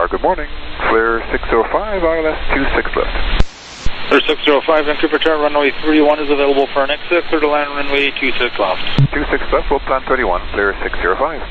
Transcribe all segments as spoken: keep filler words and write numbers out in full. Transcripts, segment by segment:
good morning. Flair six oh five, I L S two six left. Flair six oh five, Vancouver Tower, runway three one is available for an exit. Clear to land runway two six left. two six left, we'll plan thirty-one, Flair six oh five.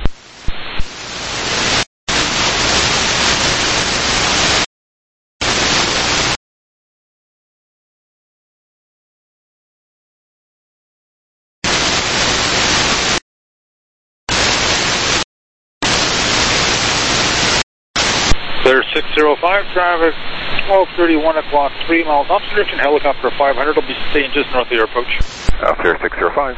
Flair six oh five, traffic twelve thirty-one o'clock, three miles observation, helicopter five hundred will be staying just north of your approach. Uh, Flair six oh five.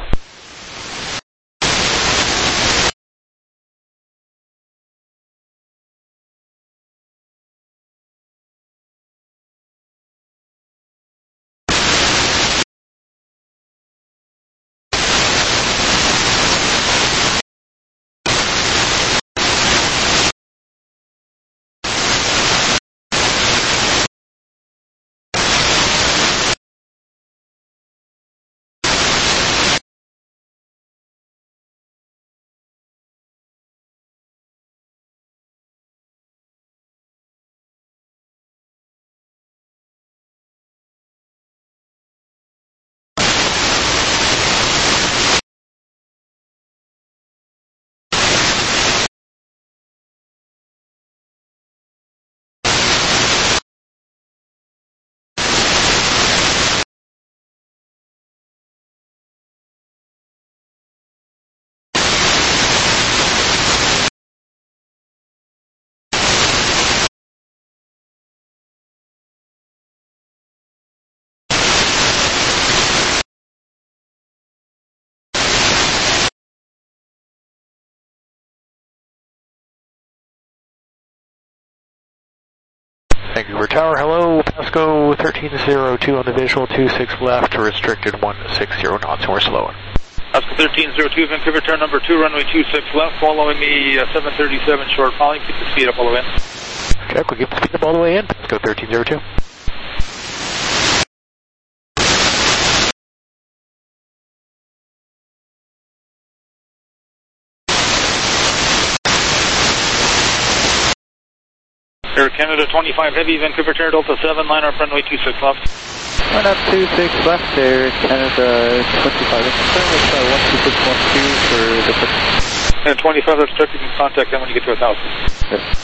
Vancouver Tower, hello, Pasco thirteen oh two on the visual, two six left, restricted one sixty knots, and we're slowing. Pasco thirteen oh two, Vancouver Tower, number two, runway two six left, following the uh, seven thirty-seven short poly, keep the speed up all the way in. Check, we'll keep the speed up all the way in, Pasco thirteen oh two. Air Canada twenty-five Heavy, Vancouver Tower, Delta seven, line up runway two six left. Line up two six left, Air Canada twenty-five. Confirm with uh, one two six one two for the... And twenty-five, let's check, you can contact them when you get to one thousand. Yes.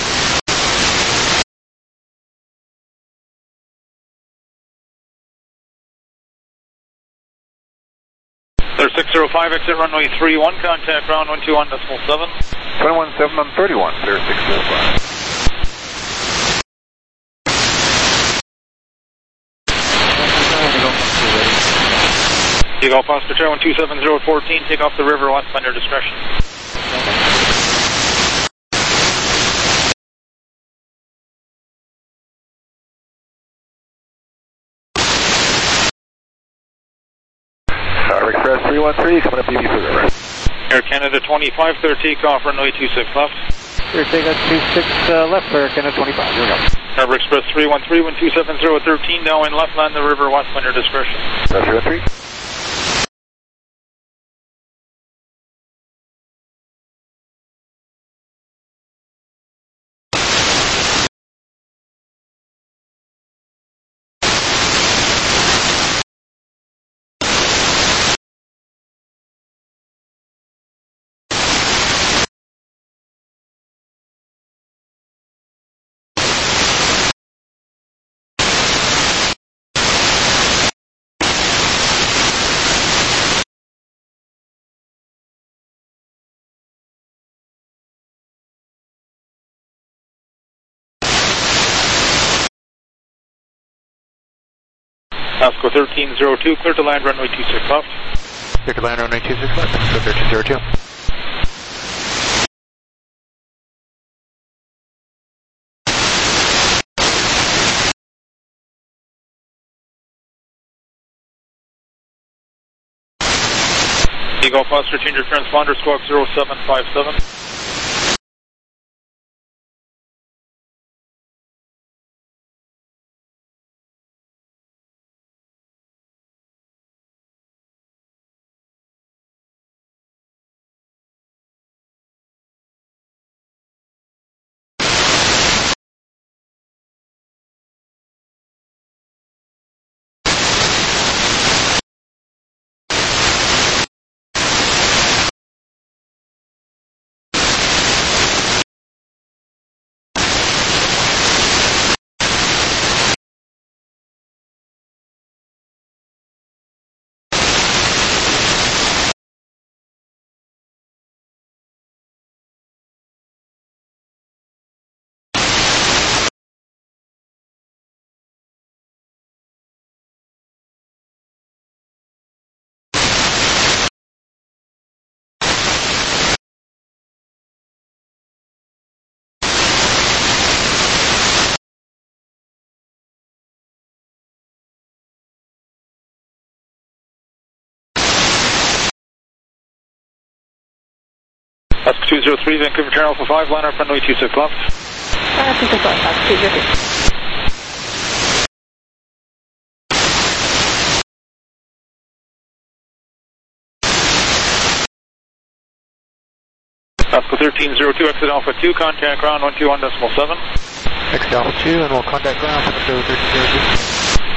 There's six oh five, exit runway three one, contact ground one two one decimal seven. twenty-one seven on thirty-one, Flair six oh five. Takeoff Oscar Tower one two seven zero fourteen, take off the river west on your discretion. Tower Express three one three, coming up B B for the river. Air Canada twenty-five, clear takeoff, runway two six left. Air Canada two six uh, left, Air Canada twenty-five, here we go. Harbor Express three one three, one two seven zero thirteen, now in left, land the river west on your discretion. three one three. Pasco thirteen oh two, clear to land runway two six left. Clear to land runway two six left, Pasco thirteen oh two. Eagle Foster, change your transponder, squawk zero seven five seven. Oscar two zero three, Vancouver Tower Alpha five, line up runway two six left. Uh, two six left, Oscar two zero three. Oscar thirteen zero two, exit Alpha two, contact ground one two one decimal seven. Exit Alpha two, and we'll contact ground for the thirteen zero two.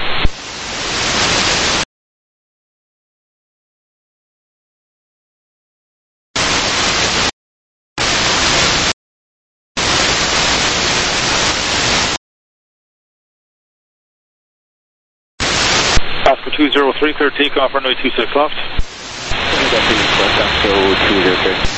Oscar two zero three, clear takeoff, runway two six left. Oscar two zero three.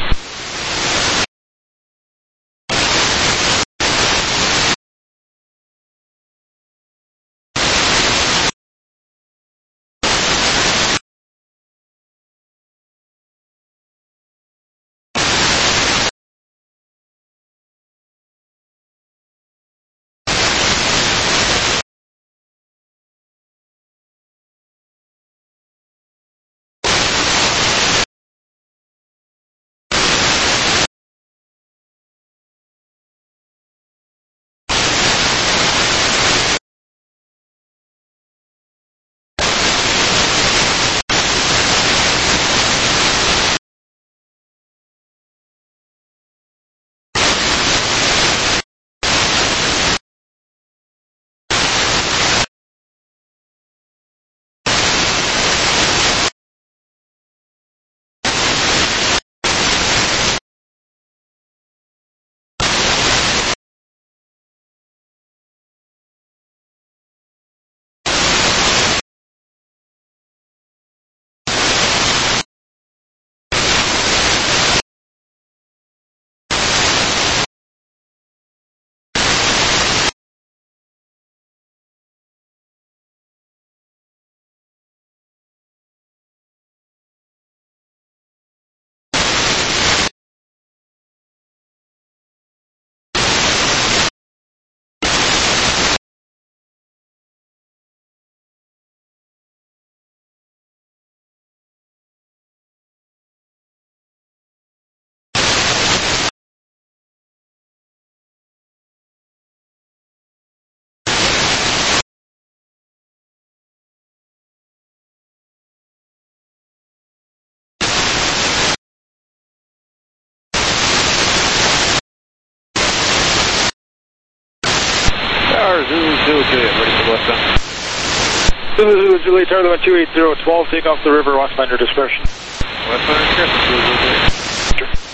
Tower Zulu Zulu Juliet, ready for westbound. Zulu Zulu Juliet, Tower one two eight zero twelve, take off the river, westbound your discretion. Westbound discretion, Zulu Zulu Juliet.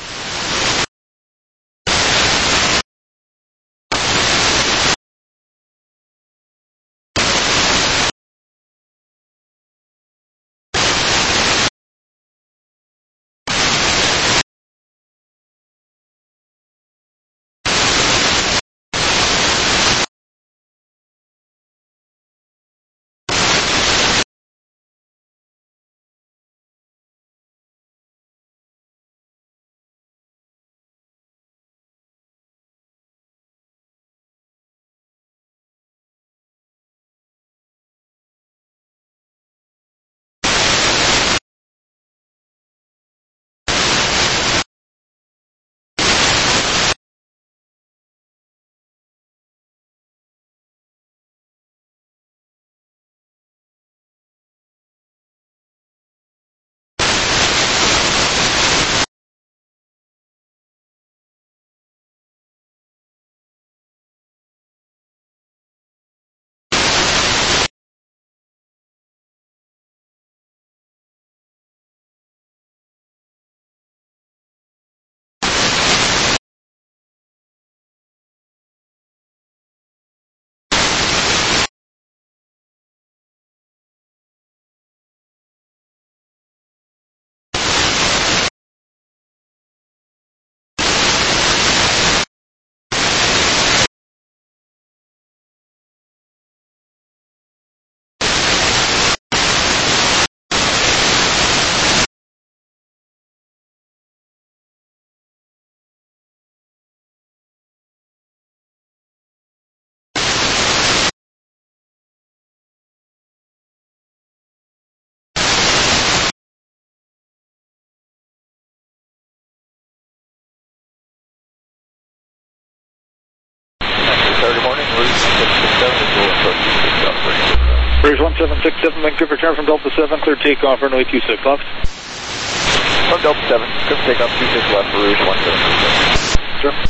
Rouge one seven six seven, Vancouver, turn from Delta seven, clear takeoff, runway two six left. From Delta seven, clear takeoff, two six left for Rouge one seven six seven. Sure.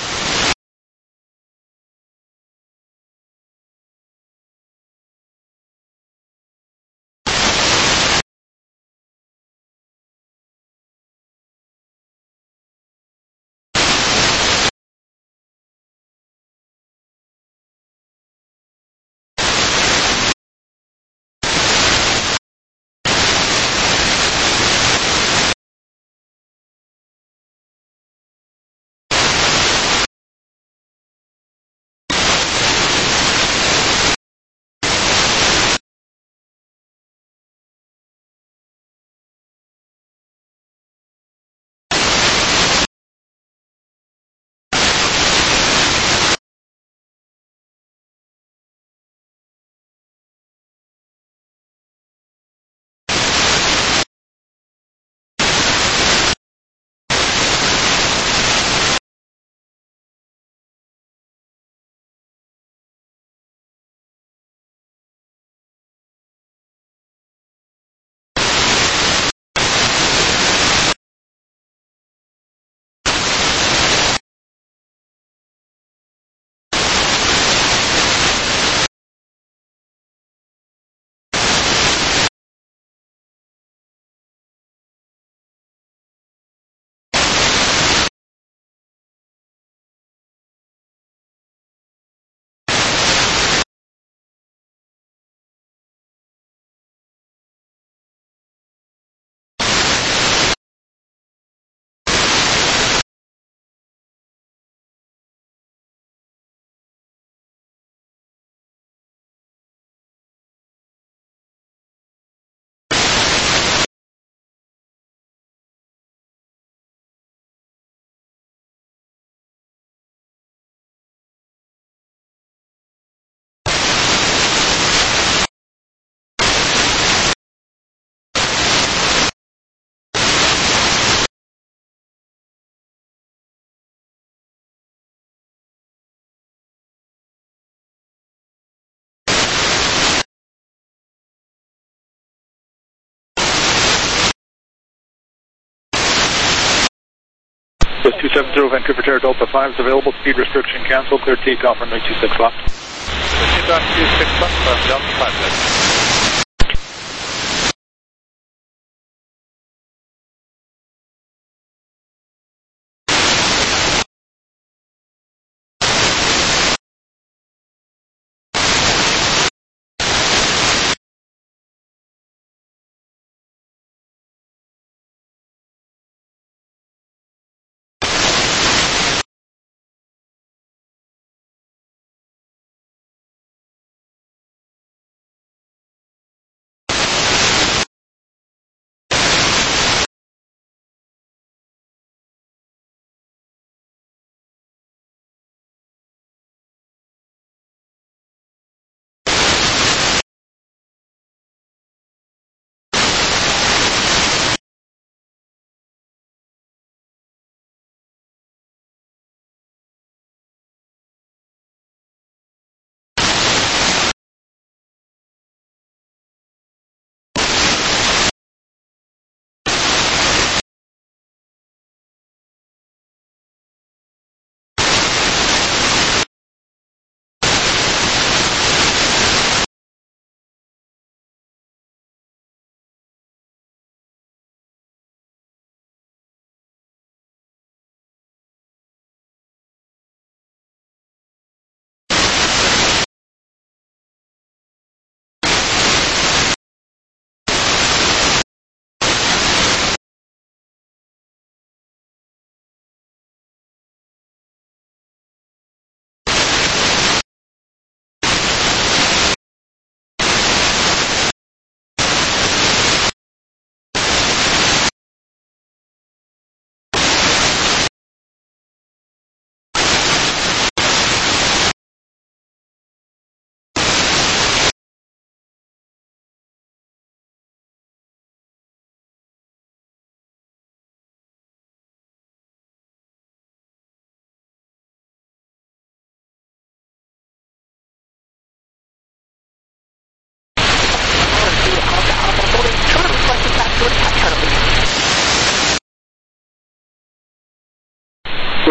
two seven zero, Vancouver, Terra Delta five is available, speed restriction cancel, clear takeoff, runway two six left. Takeoff, two six left, Delta five.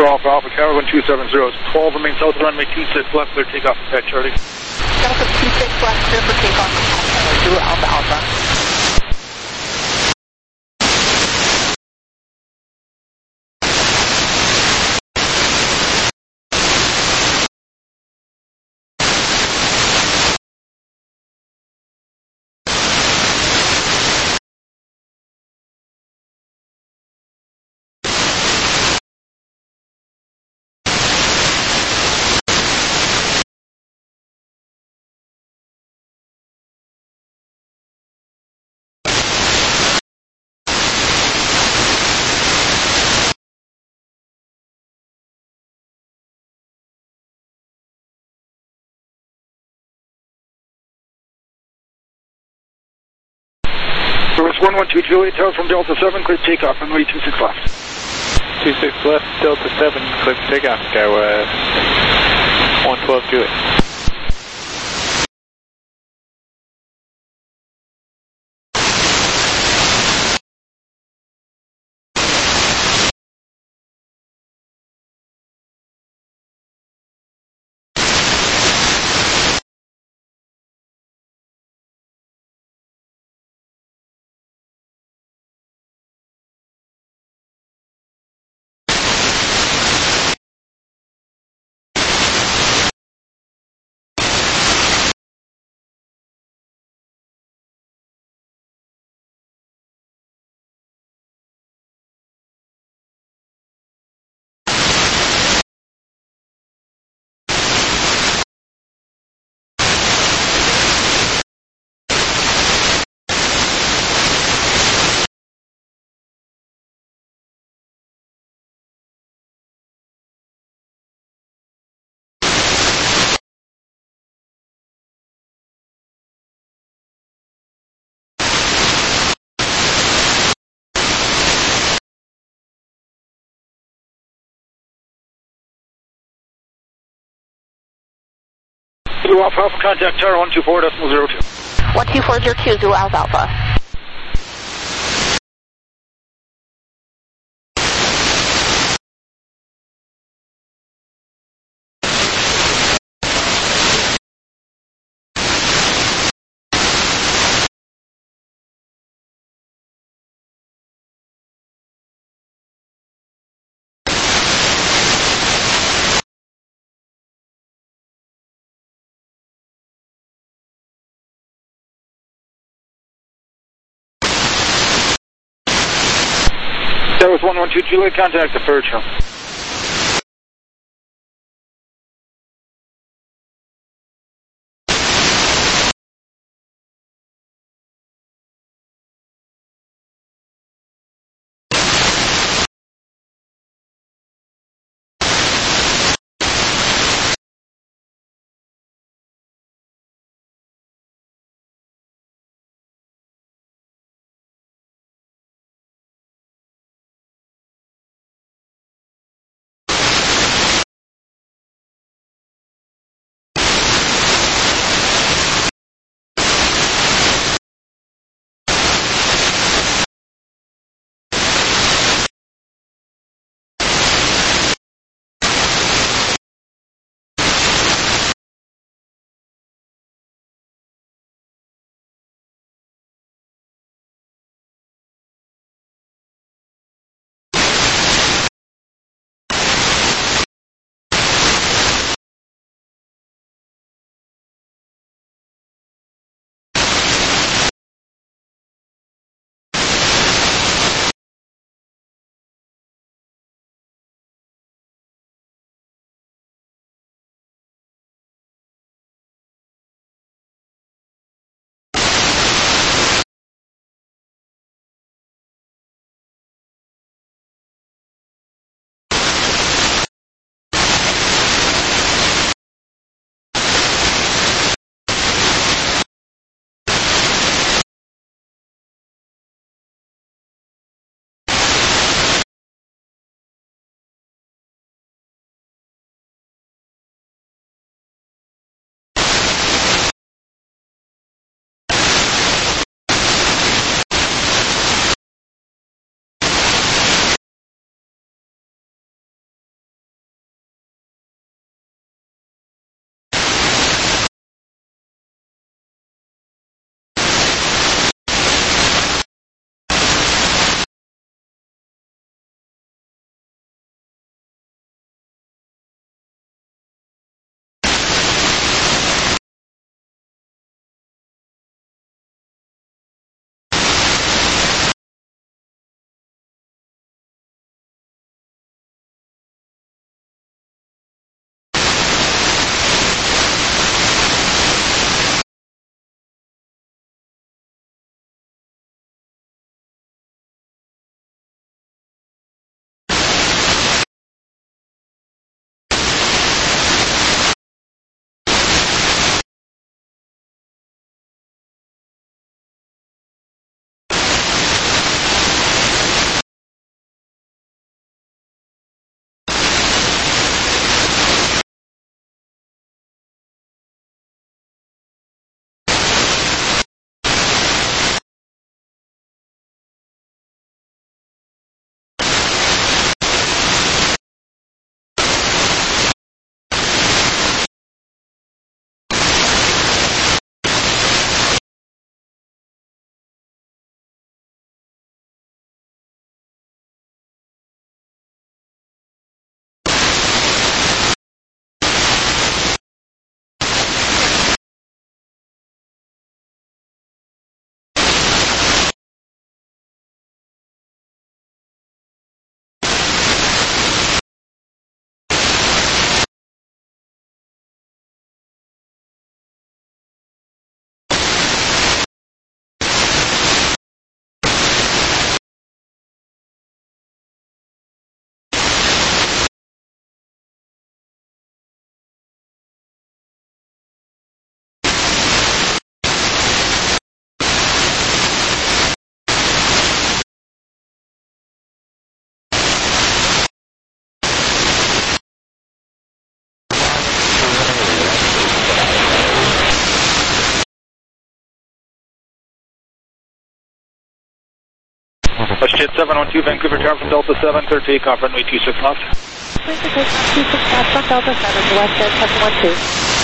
Zero Alpha Alpha, Tower one two seven zero is twelve, remain south of runway two six left, clear takeoff and pad Charlie. Delta two six left, clear for takeoff. Zulu Alpha Alpha. Service one one two Juliet, Tower from Delta seven, clear takeoff, runway two six left. two six left, Delta seven, clear for takeoff, Skywest one twelve Juliet. Zulu Alpha Alpha, contact Tower one two four decimal zero two. one two four zero two, Zulu Alpha Alpha. Tower one one two Juliet, contact the Fairchild. WestJet seven one two, Vancouver Tower from Delta seven, clear takeoff, runway two six left. Clear to take two six left from Delta seven to WestJet seven one two.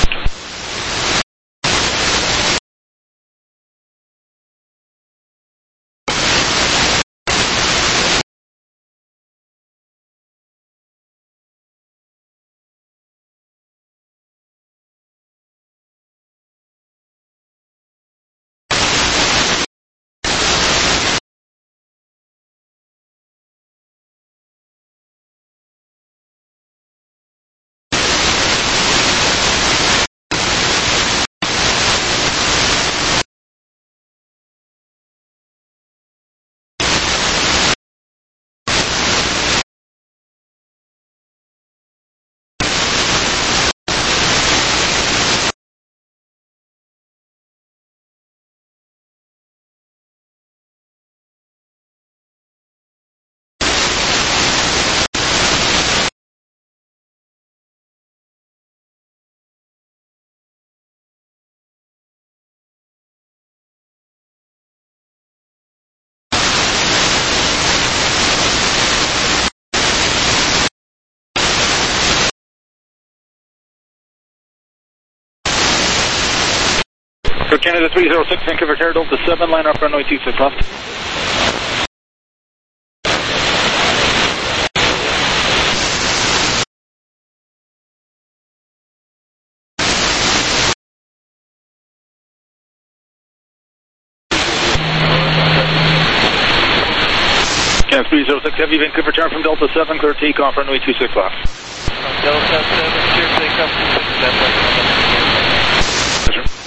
For Canada three zero six, Vancouver Tower, Delta seven, line up runway two six left. Canada three zero six, heavy Vancouver Tower from Delta seven, clear takeoff, runway two six left. From Delta seven, clear takeoff, two six left, right Yes, sir.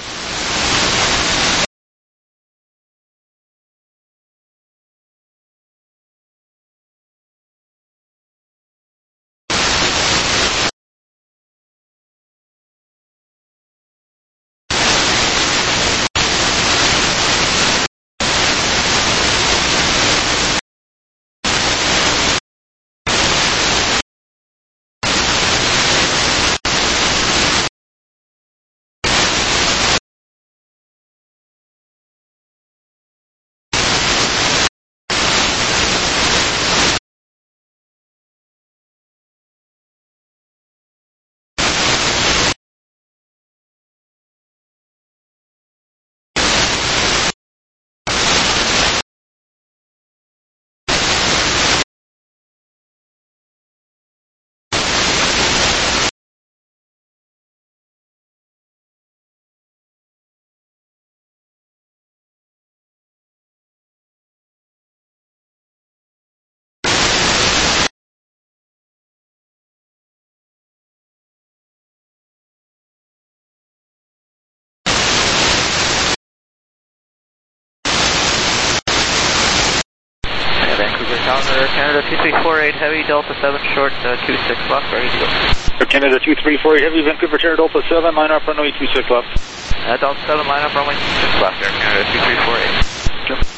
Vancouver Tower, Canada two three four eight, heavy, Delta seven short, uh, two six left, ready to go. For Canada two three four eight, heavy Vancouver Tower, Delta seven, line up runway two six left. Uh, Delta seven, line up runway two six left, Air Canada two three four eight. Sure.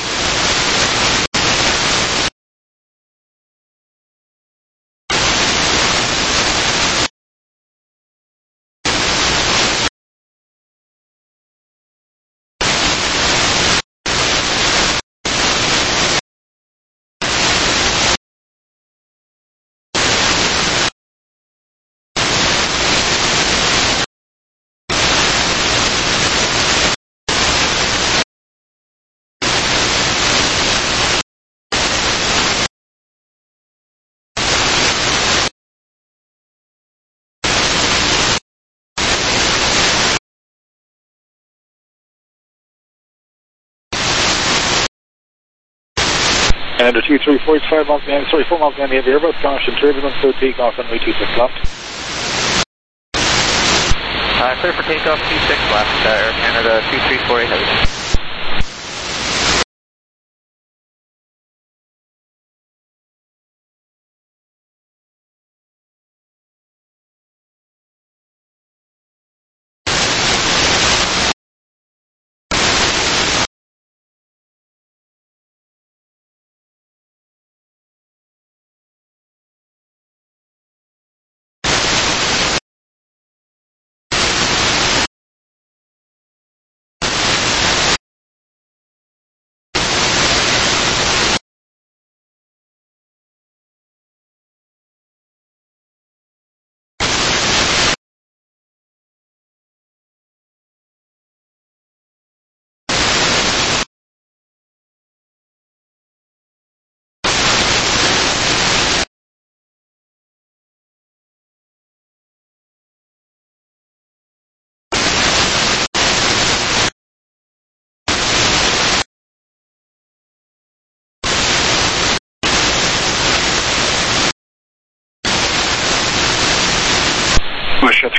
Canada two three four, it's five miles behind, sorry, four miles behind the heavy Airbus, caution turbulence, so takeoff runway two six left. Uh, clear for takeoff, two six left, uh, Air Canada two three four eight, heavy.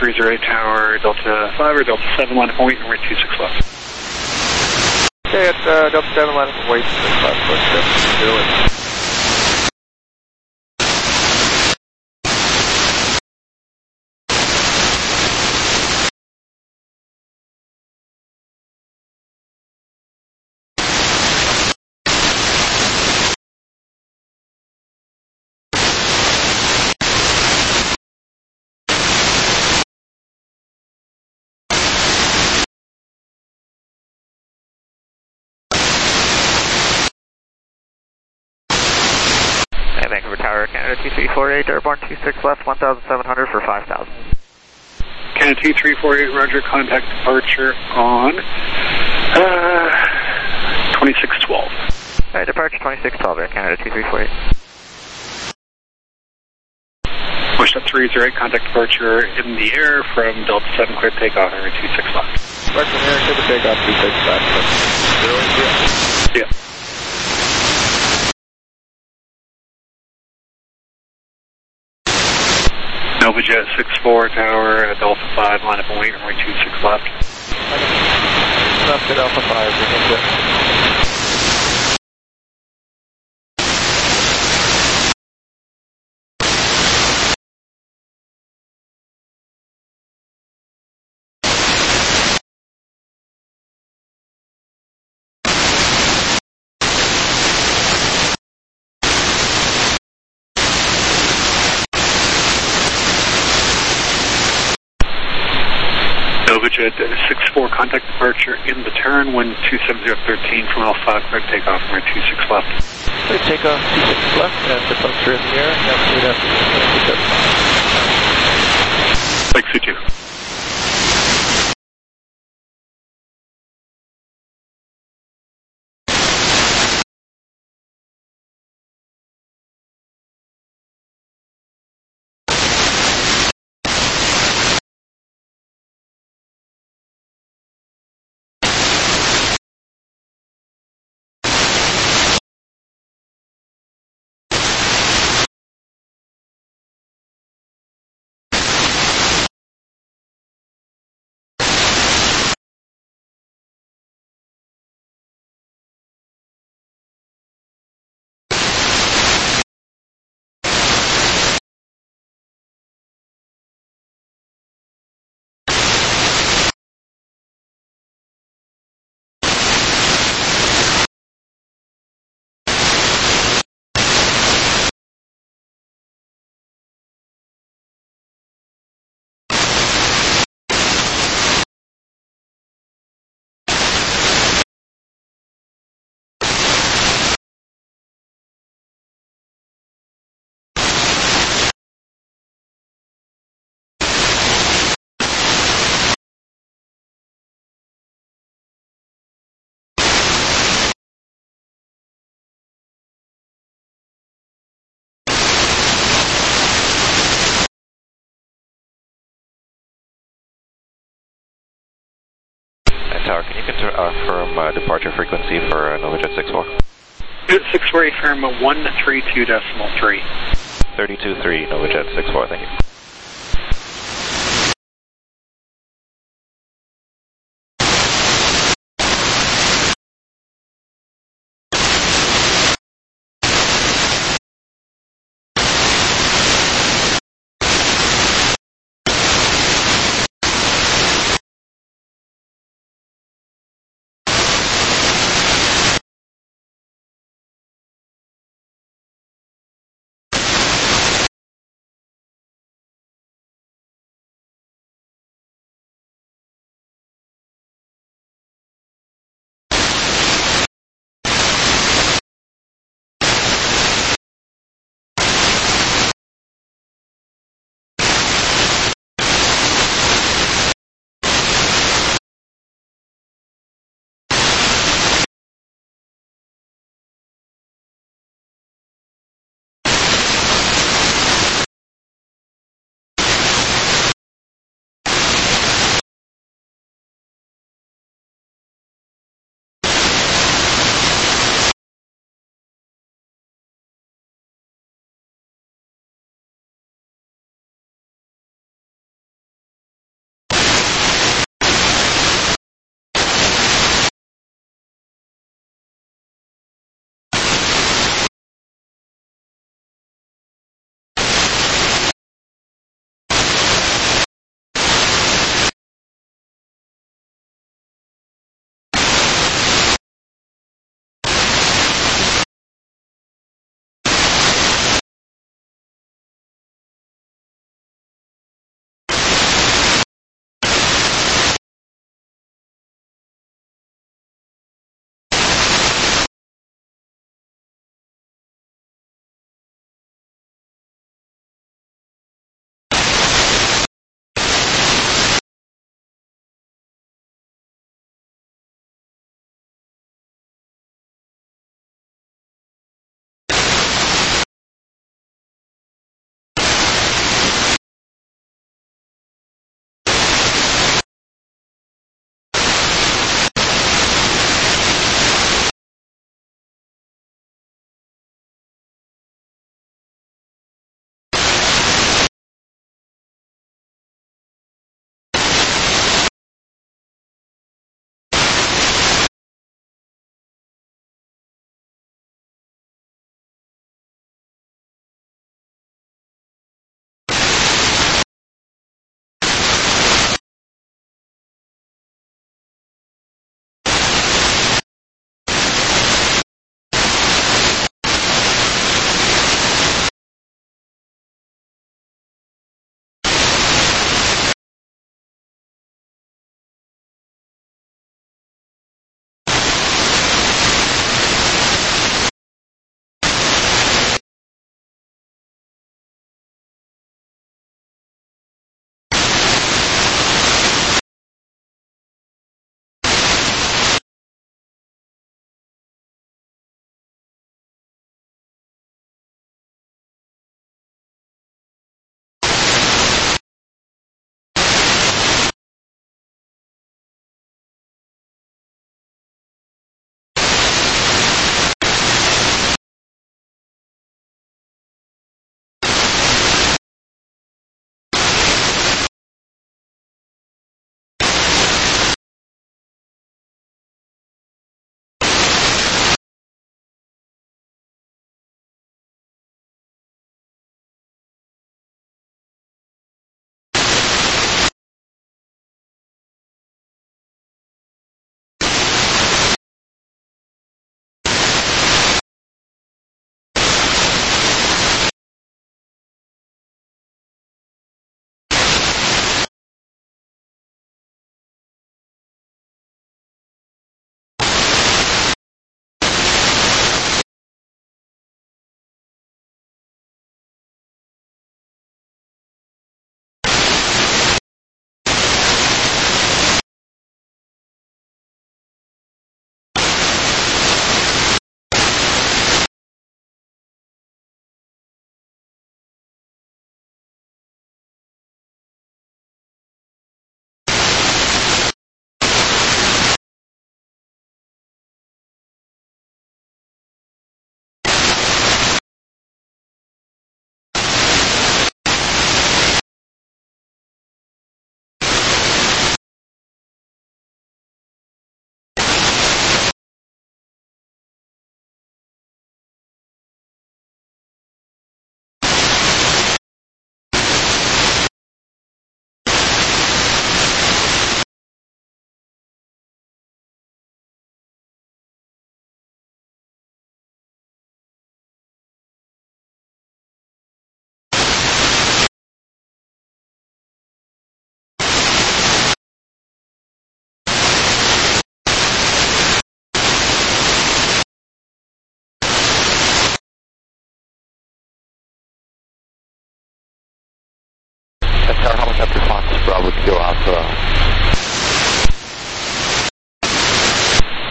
three zero eight Tower, Delta five or Delta seven, line up and wait, and we're two six left. Okay, at uh, Delta seven, line up and wait, six left, push seven zero eight. Vancouver Tower, Canada two three four eight, airborne two six left, one thousand seven hundred for five thousand. Canada two three four eight, roger, contact departure on uh, twenty-six twelve. Alright, departure twenty-six twelve, Air Canada two three four eight. Push up three zero eight, contact departure in the air from Delta seven, clear takeoff, runway two six left. Right from here, clear the takeoff, two six left, zero eight. Yeah. NovaJet six four Tower, uh, Delta five, line up and wait, runway two six left. Left at Alpha five, we're good. NovaJet six four, contact departure in the turn, wind two seven zero thirteen from Alpha five, clear takeoff, runway two six left. Clear takeoff, two six left, and departure in the air, navigate after Lake Sutu. Tower, can you confirm uh, departure frequency for uh, NovaJet six four? six four eight, firm one three two decimal three. thirty-two three, NovaJet six four, thank you.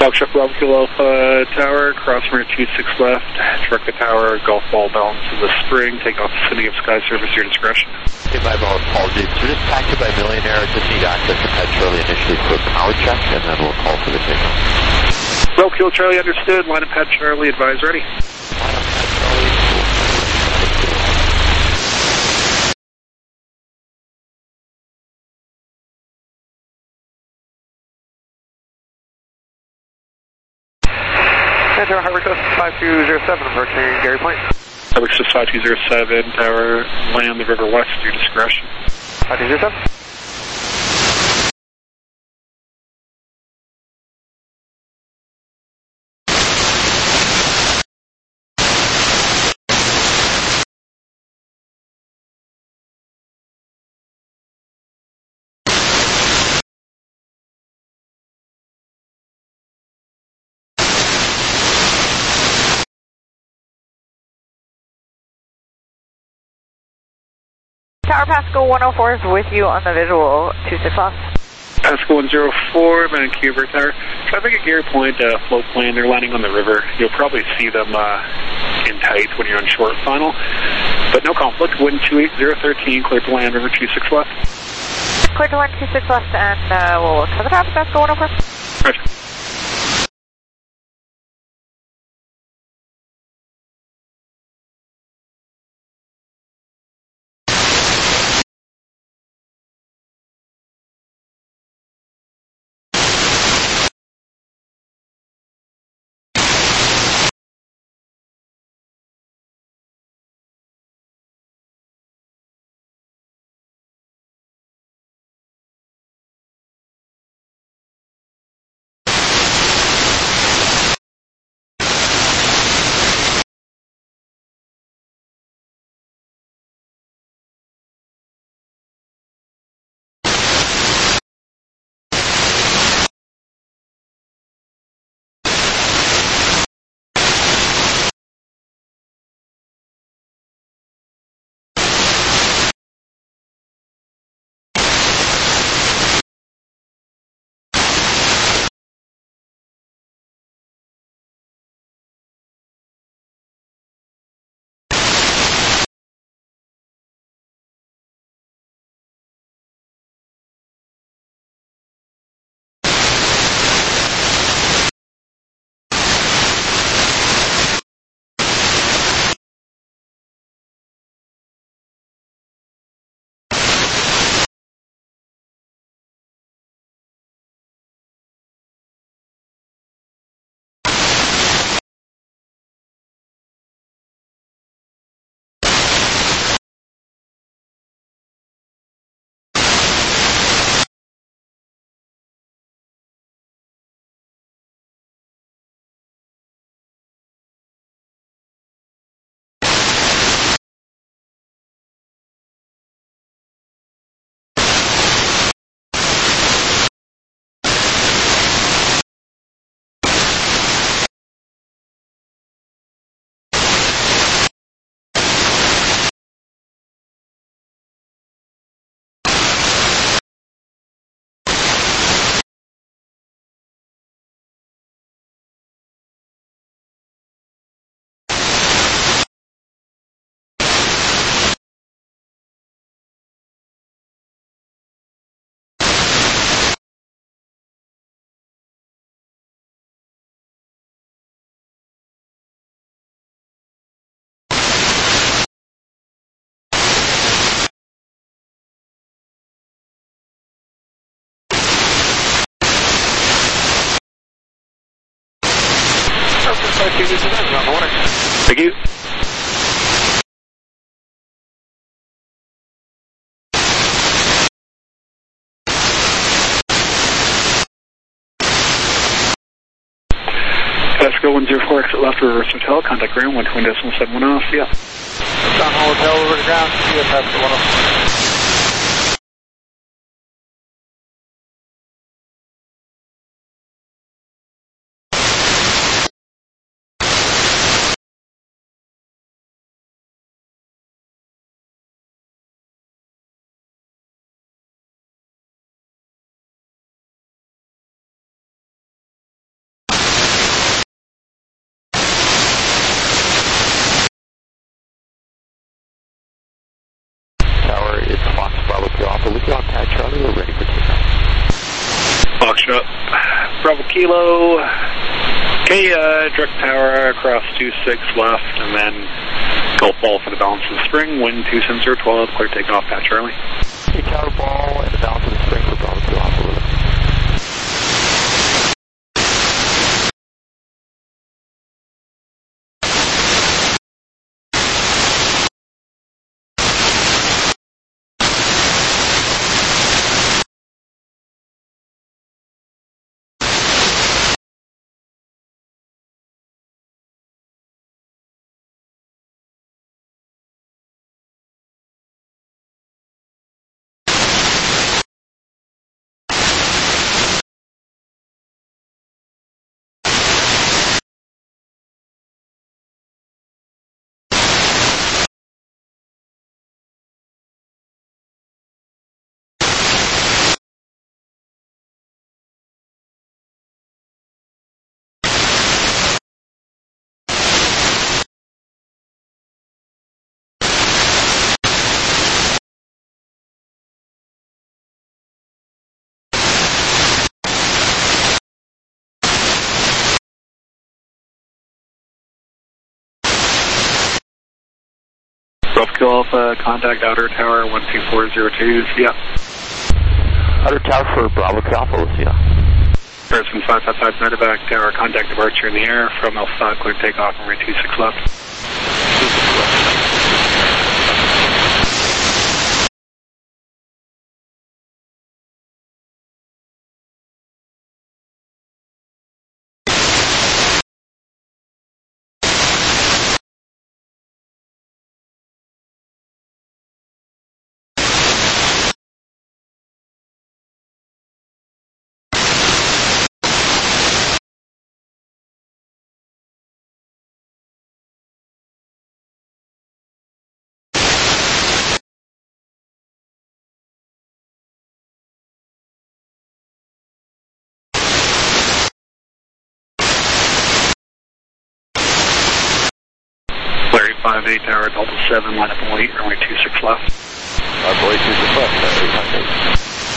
Foxtrot Bravo Kilo Alpha Tower, cross runway two six left, direct the tower, golf ball balance to the spring, take off descending of sky surface, your discretion. Okay, my apologies. So just taxi by Millionaire, just need access to Pet Charlie initially for a power check, and then we'll call for the takeoff. Bravo Kilo Charlie, understood. Line of Pet Charlie, advise ready. Line of Pet Charlie. Tower, Harbor Coast five two zero seven, approaching Gary Point. Harbor Coast five two zero seven, tower, land the river west, your discretion. five two zero seven. Tower Pascal one oh four is with you on the visual, two six left. Pascal one oh four, Vancouver Tower. Traffic at Gary Point, uh, float plane, they're landing on the river. You'll probably see them uh, in tight when you're on short final. But no conflict, wind two eight zero one three, clear to land, river two six left. Clear to land two six left, and uh, we'll look for the Tower Pascal one oh four. Roger. Thank you. Pascal one oh four, exit left, reverse hotel, contact ground one twenty point seven one zero, see ya. Down Hotel, over to ground, see ya, Pascal one oh four. Roger. Bravo Kilo. Okay, uh, direct tower across two six left, and then Gulf Ball for the balance of the spring. Wind two seven zero twelve, clear takeoff, Pat Charlie. Okay, tower ball and the balance of the spring for Bravo two Alpha Lima. Bravo Kilo Alpha, contact outer tower one two four zero two, see ya. Outer tower for Bravo two Alpha, see ya. Person five five five Medevac tower, contact departure in the air from Alpha, clear takeoff, runway two six left. two six left. five eight tower, Delta seven, line up and wait, runway two six left. Runway two six left, uh, eight five eight.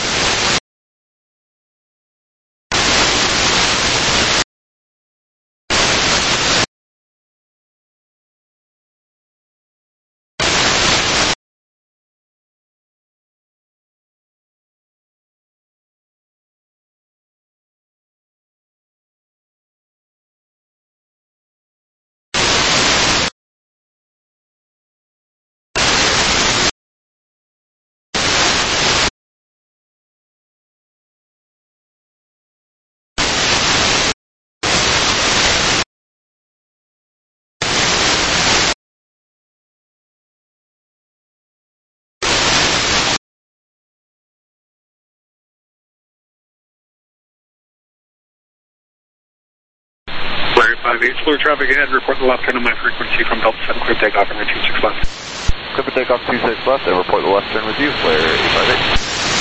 five eight, clear traffic ahead, report the left turn on my frequency from Delta seven, clear takeoff, runway two six left. Clear for takeoff two six left, and report the left turn with you, Flare eight five eight.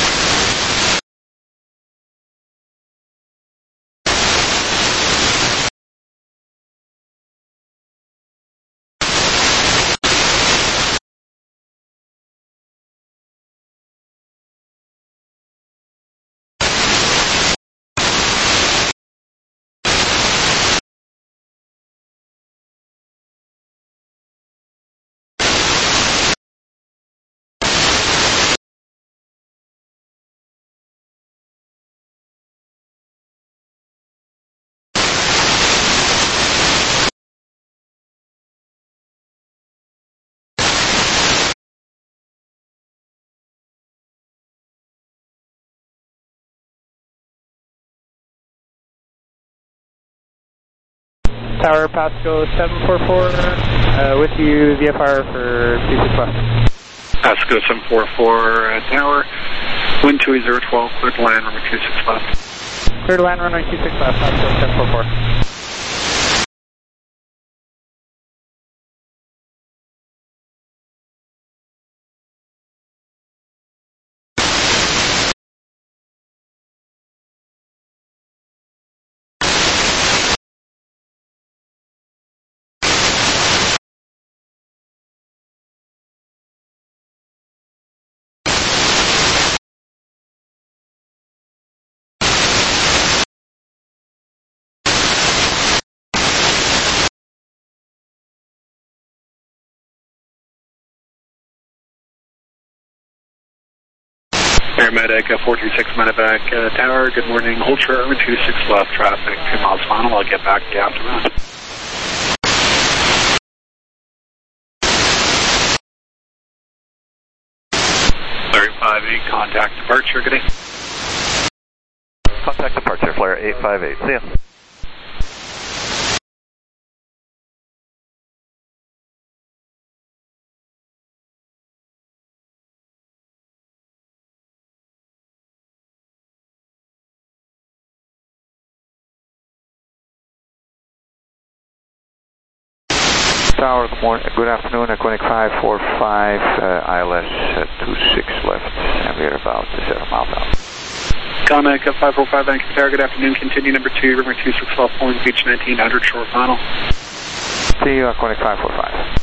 Tower Pasco seven four four, uh, with you, V F R for two six left. Pasco seven four four uh, tower, wind two zero twelve, clear to land, runway two six left. Clear to land, runway two six left, Pasco seven four four. Paramedic uh, four two six Medevac uh, Tower, good morning. Hold short, runway two six left, traffic, two miles final. I'll get back to you after that. five eight, contact departure, good day. Contact departure, flare eight five eight, see ya. Tower, good morning, good afternoon, Aquanic five four five, uh, I L S uh, two six left, and we're about seven miles out. Connect five four five, Vancouver Tower, good afternoon, continue number two, runway two six left, Point Beach nineteen hundred, short final. See you, Aquanic five four five.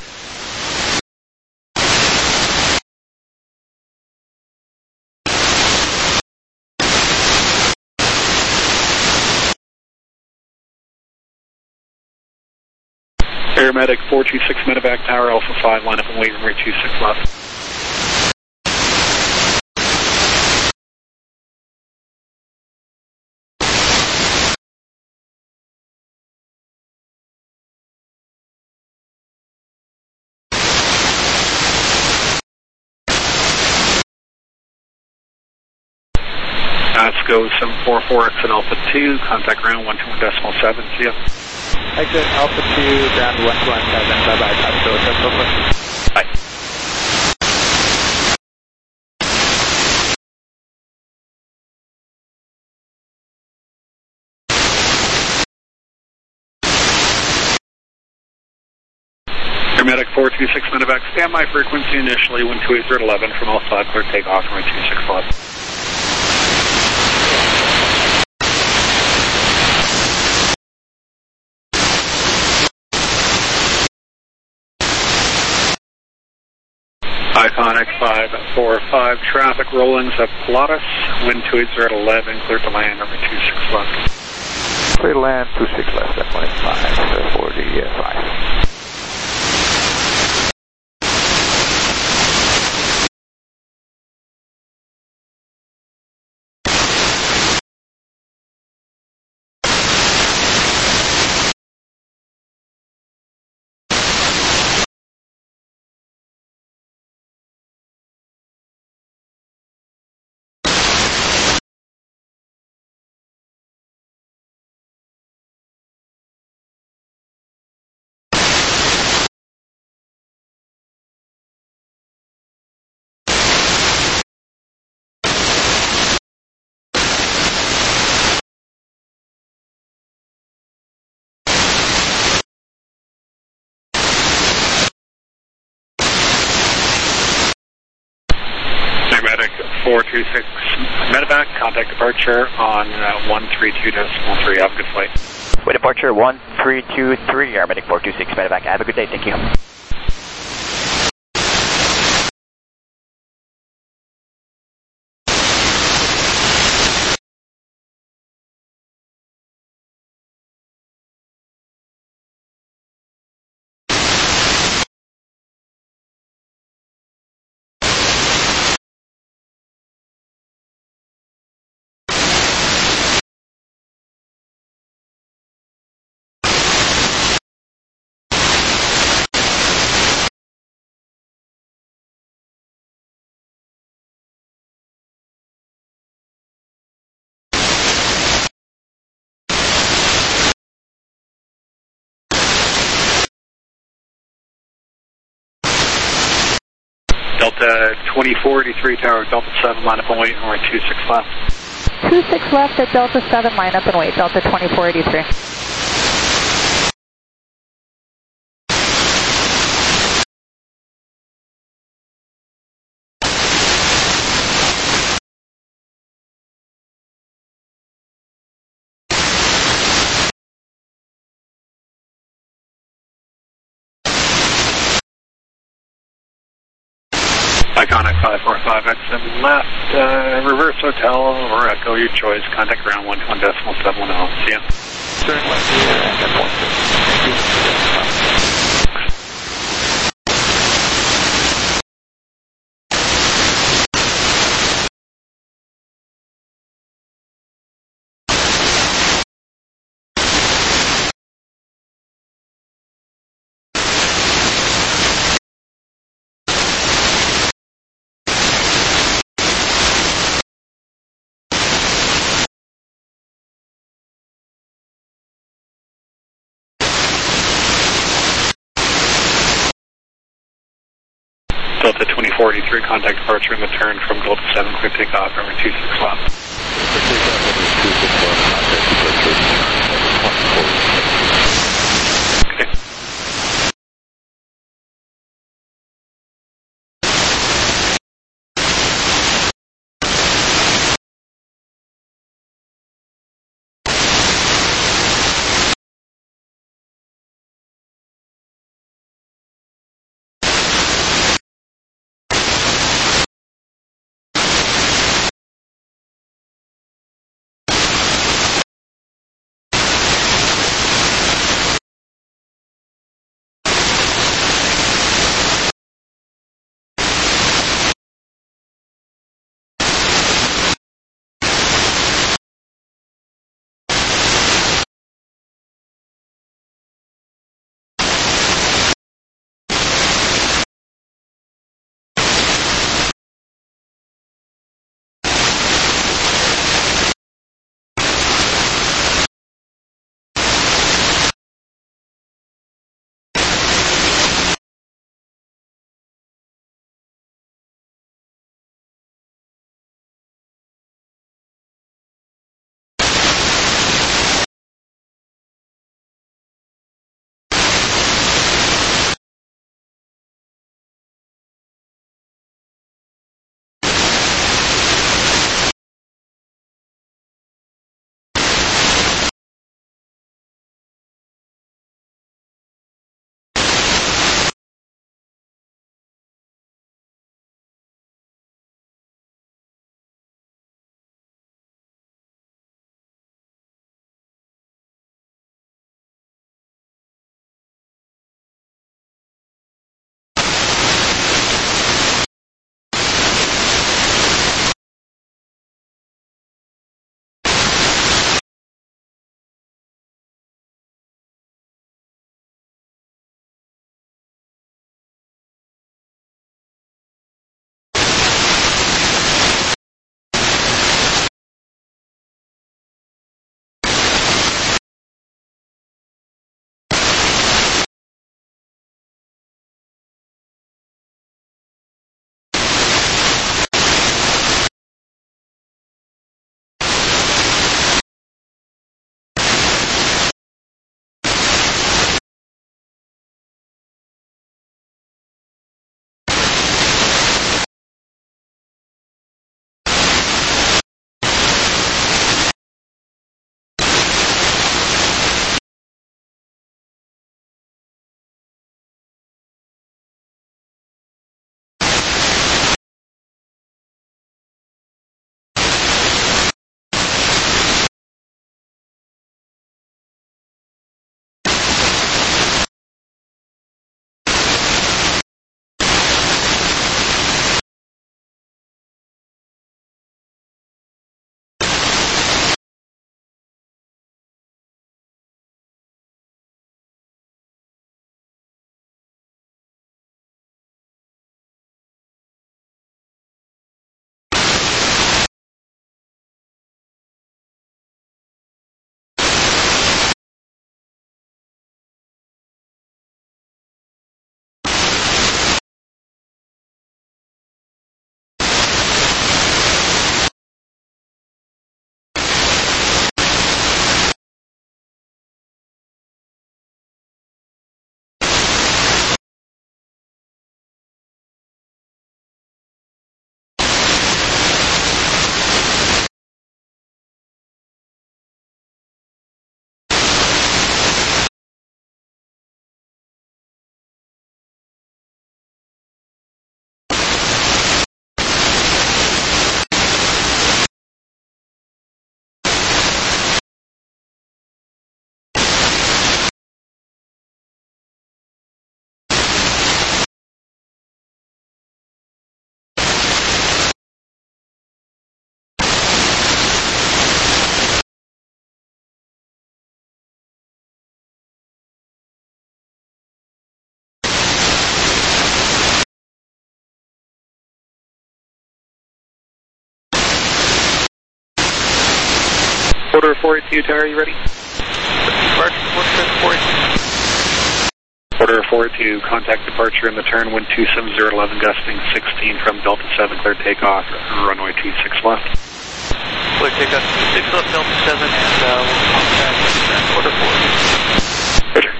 Paramedic four two six Medevac Tower, Alpha five, line up and wait, runway two six left. Pasco seven four four, exit Alpha two, contact ground one two one decimal seven, see ya. Exit Alpha two, ground one two one seven, bye bye, Pasco seven four four. Bye. Paramedic four two six Medevac, standby frequency initially one two eight zero eleven from all five, clear takeoff, runway two six left. Iconic five four five, traffic rollings at Pilatus, wind two eight zero eleven, clear to land, number two six left. Clear to land, two six left, Aquanic five uh, for the uh, five. four two six Medevac, contact departure on uh, one three two decimal three. Have a good flight. Way departure one three two three, Armadic four two six Medevac. Have a good day, thank you. Delta twenty-four eighty-three Tower, Delta seven, line up and wait, runway two six left. two six left at Delta seven, line up and wait, Delta twenty-four eighty-three. Iconic five four five, X seven left, uh, reverse hotel or echo, your choice, contact ground one two one decimal seven one zero, see ya. Turn left here and at point. Delta twenty-four eighty-three, contact departure in the turn from Delta seven, clear takeoff, number two six left. Clear takeoff, number two six left, contact departure in the turn, twenty-four eighty-three. Okay. Order four eighty-two, Tower, are you ready? Departure, four eighty-two. Order four two, contact departure in the turn, wind two seven zero eleven, gusting sixteen from Delta seven, clear takeoff, runway two six left. Clear takeoff two six left, Delta seven, and uh, we'll contact order four. Roger.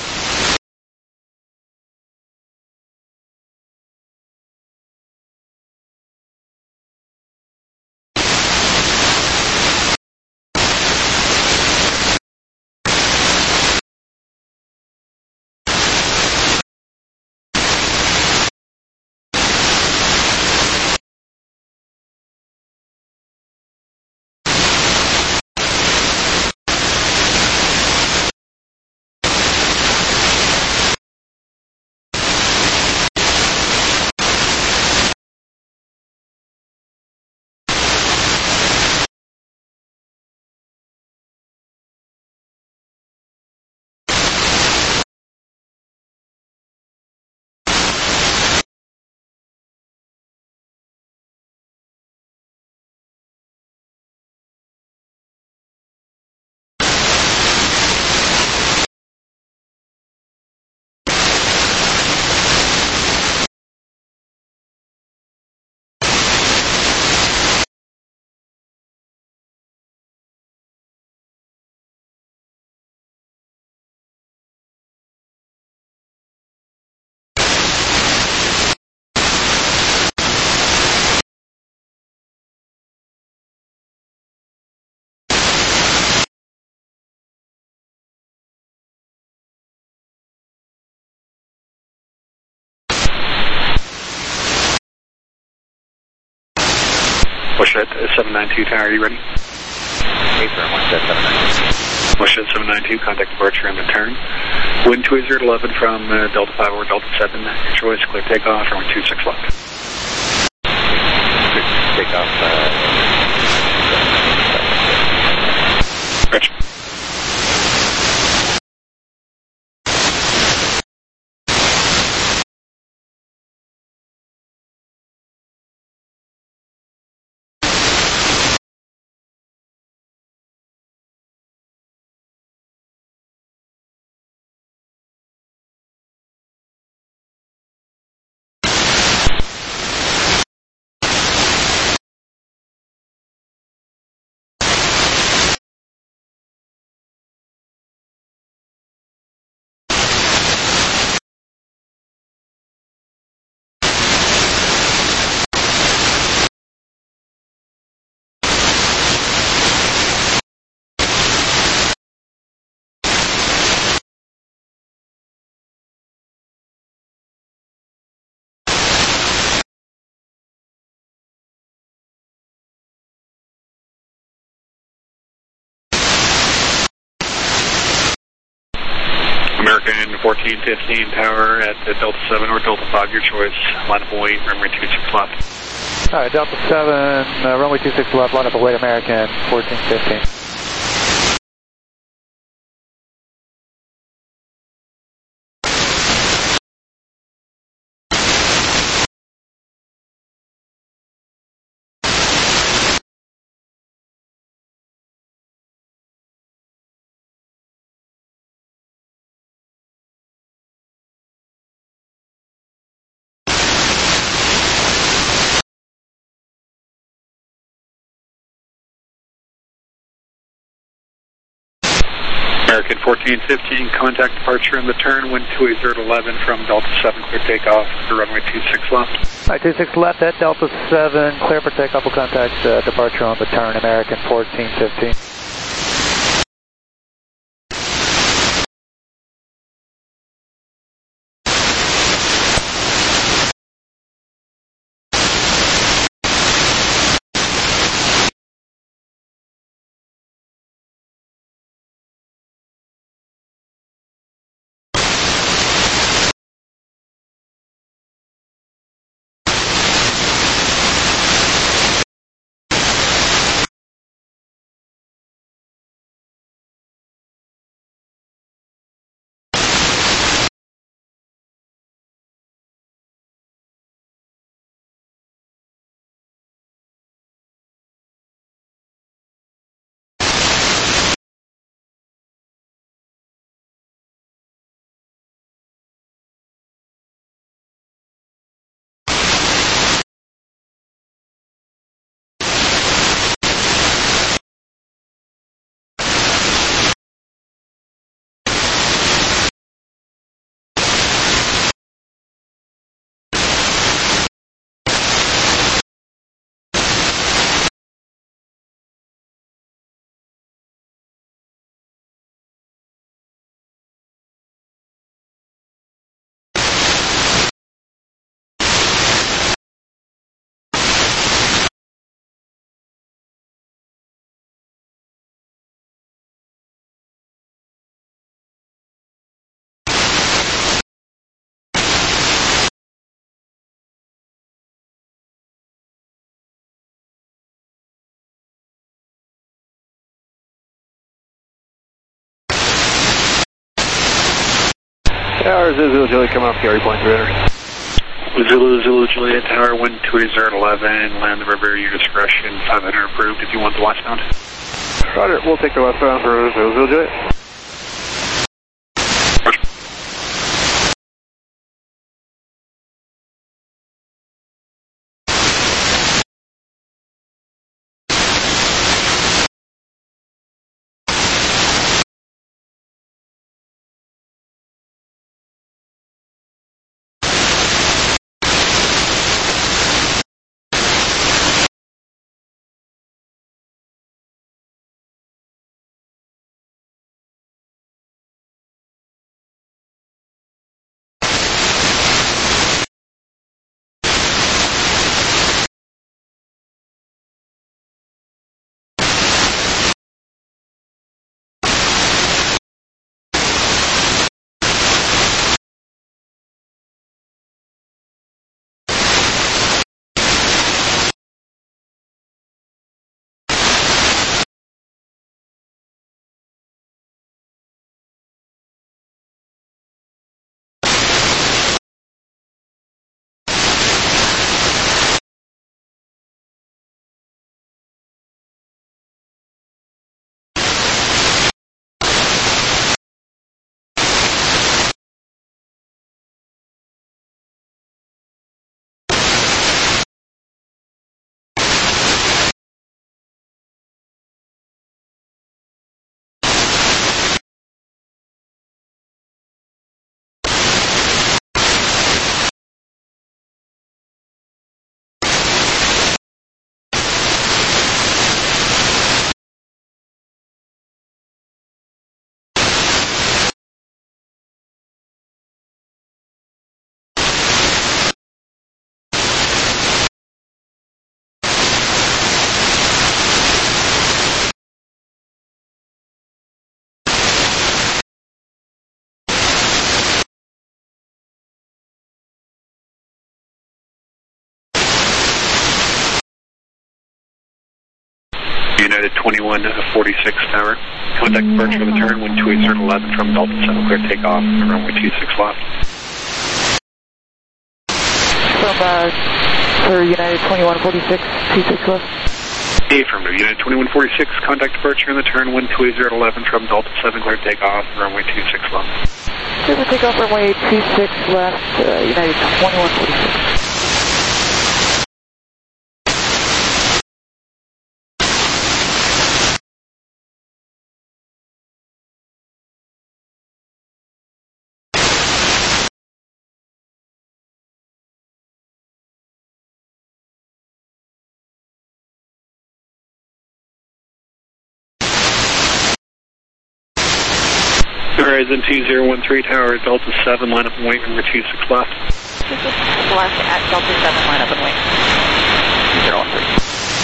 Washut seven nine two, tower, are you ready? Affirm, Washut seven nine two. Washut seven nine two, contact departure in the turn. Wind two zero eleven from uh, Delta five or Delta seven, your choice, clear takeoff, runway two six left. Clear takeoff, uh... Roger. American fourteen fifteen, tower at the Delta seven or Delta five, your choice, line up await, runway two six left. Alright, Delta seven, uh, runway two six left, line up await, American fourteen fifteen. American fourteen fifteen, contact departure in the turn, wind two eight zero eleven from Delta seven, clear takeoff, for runway two six left. Alright, two six left at Delta seven, clear for takeoff, will contact uh, departure on the turn, American fourteen fifteen. Tower, Zulu, Juliet, coming up, Gary Point, three hundred. Zulu, Zulu, Juliet Tower, one two eight zero eleven, land the river, your discretion, five hundred approved if you want the westbound. Roger, we'll take the westbound for Zulu, Zulu, Juliet. United twenty-one forty-six Tower. Contact departure of the turn, one two eight zero eleven from Delta seven, clear takeoff, runway two six left. From, uh, for United twenty-one forty-six, two six left. Affirmative, United twenty-one forty-six, contact departure on the turn, one two eight zero eleven from Delta seven, clear takeoff, runway two six left. Clear takeoff, runway two six left, uh, United twenty-one forty-six. Horizon two zero one three Tower, Delta seven, line up and wait, number two six left. two six left at Delta seven, line up and wait. two zero one three.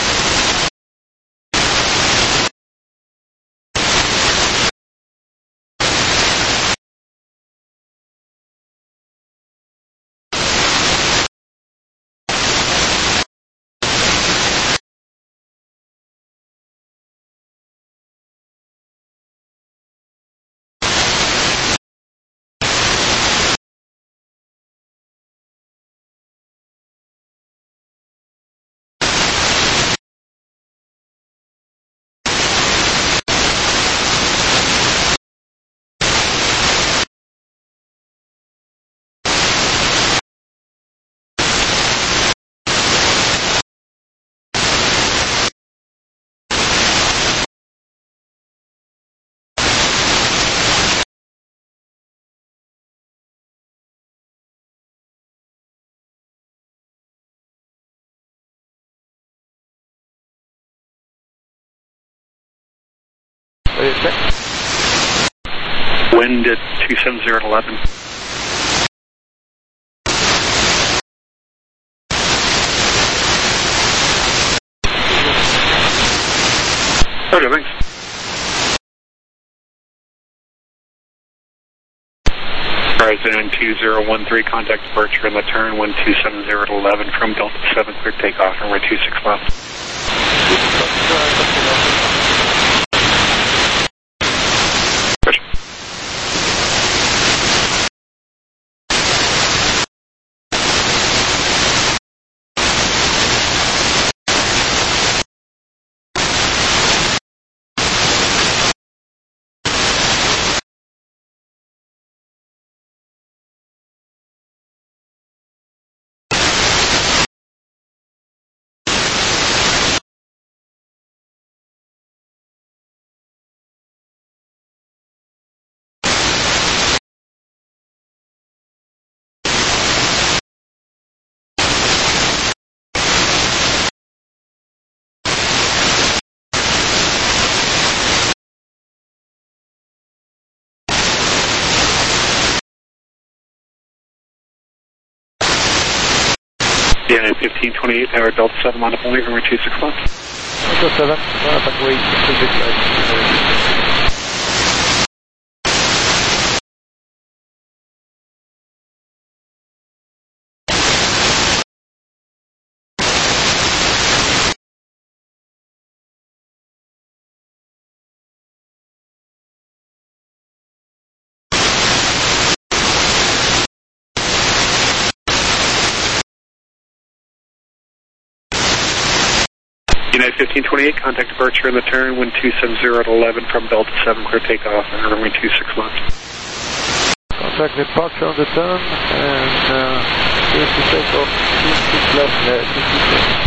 Wind at two seven zero eleven. Okay, thanks. Horizon two zero one three, contact departure on the turn, one two seven zero eleven from Delta seven, clear takeoff, runway two six left. fifteen twenty-eight, tower Delta seven, line up only, runway two six left. Delta seven, line up and wait, two six left. United fifteen twenty-eight, contact departure in the turn, wind two seven zero at eleven from Delta seven, clear takeoff, and runway two six left. Contact departure on the turn, and uh, clear to take off, two six left, uh, two six left.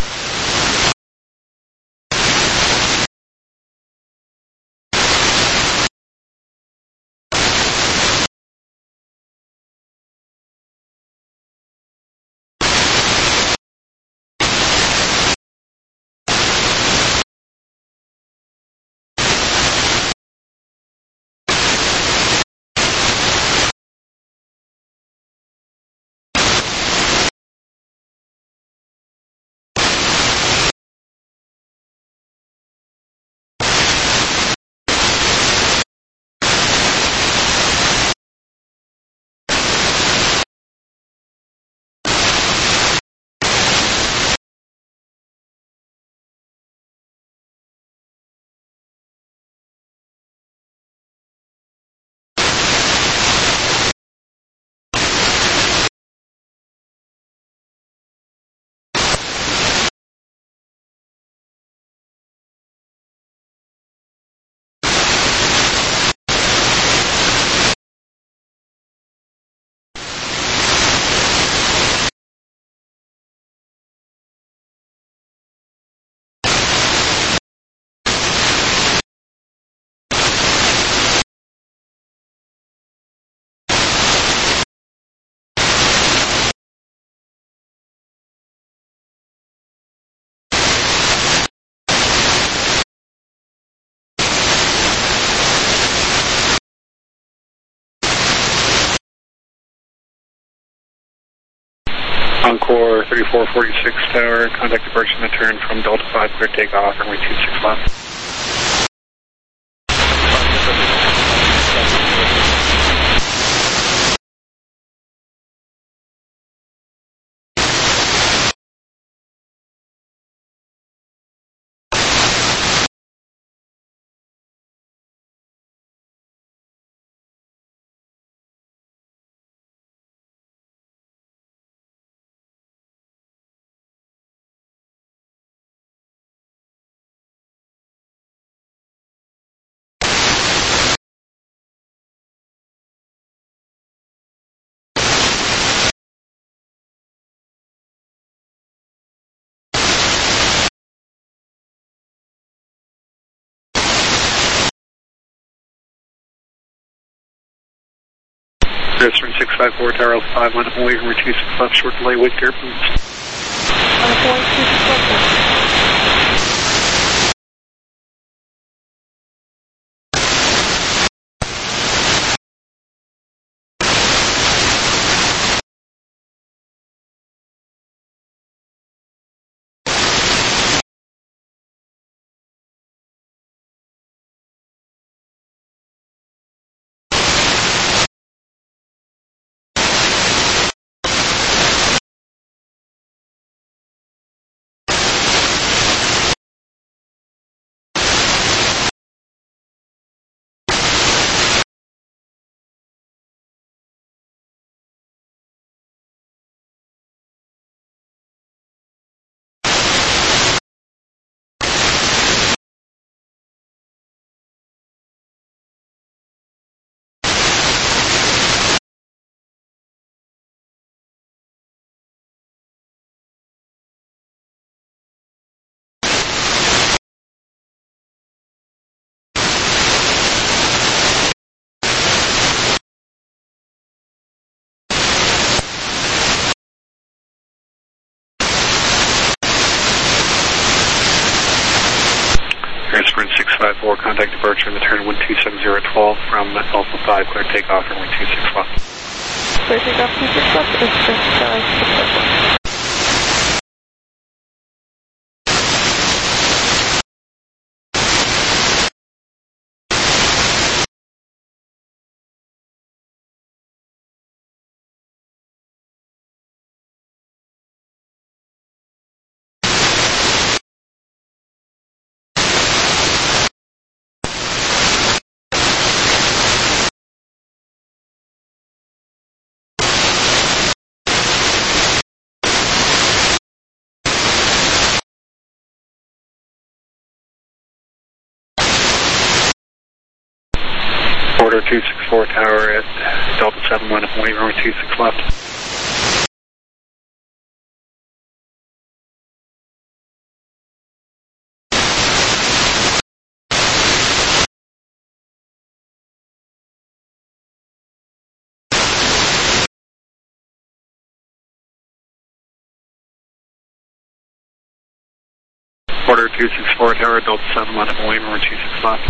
Encore thirty-four forty-six, tower, contact departure in the turn from Delta five, clear takeoff, runway two six left. Clearance six five four, tower Alpha five, line up and wait, runway two six left, short delay, wait clear, please. Sprint six five four, contact departure in the turn wind two seven zero at twelve from Alpha five, clear takeoff, runway two six left. Clear takeoff two six left, is Sprint uh, six five four. Order two six four Tower at Delta seven, line up and wait, runway two six left. Order two six four Tower, Delta seven, line up and wait, runway two six left.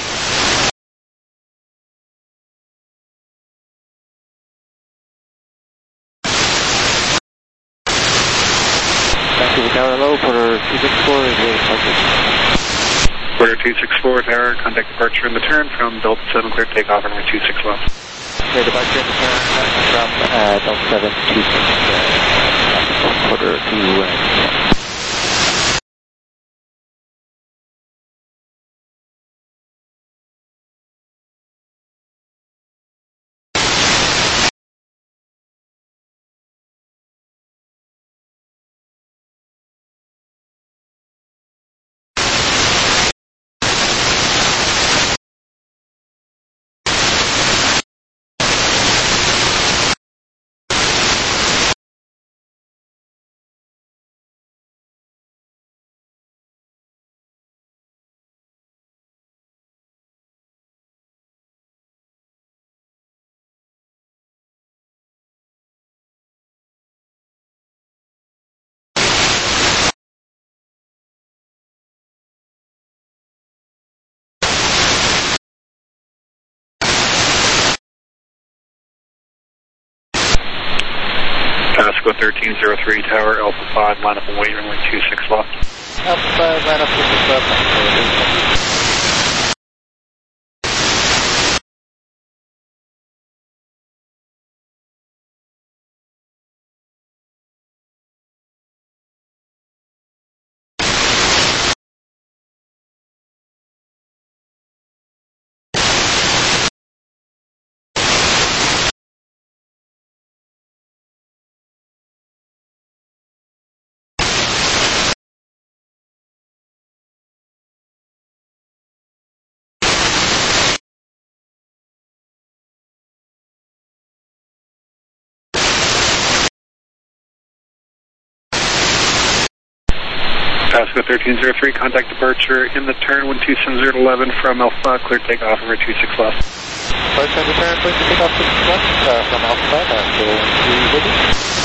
Vancouver Tower, hello, Porter two six four is ready to target. Order two six four Tower, contact departure in the turn from Delta seven, clear takeoff, runway two six left. Clear departure in the turn from uh, Delta seven, two six, uh, Porter two uh, Pasco thirteen zero three Tower, Alpha five, line up and wait, runway two six left. Alpha five, line up two six left. Pasco thirteen zero three, contact departure in the turn, one two seven zero eleven from Alpha five, clear takeoff, runway two six left. Departure in the turn, clear takeoff two six left uh, from Alpha five, uh, so three ready.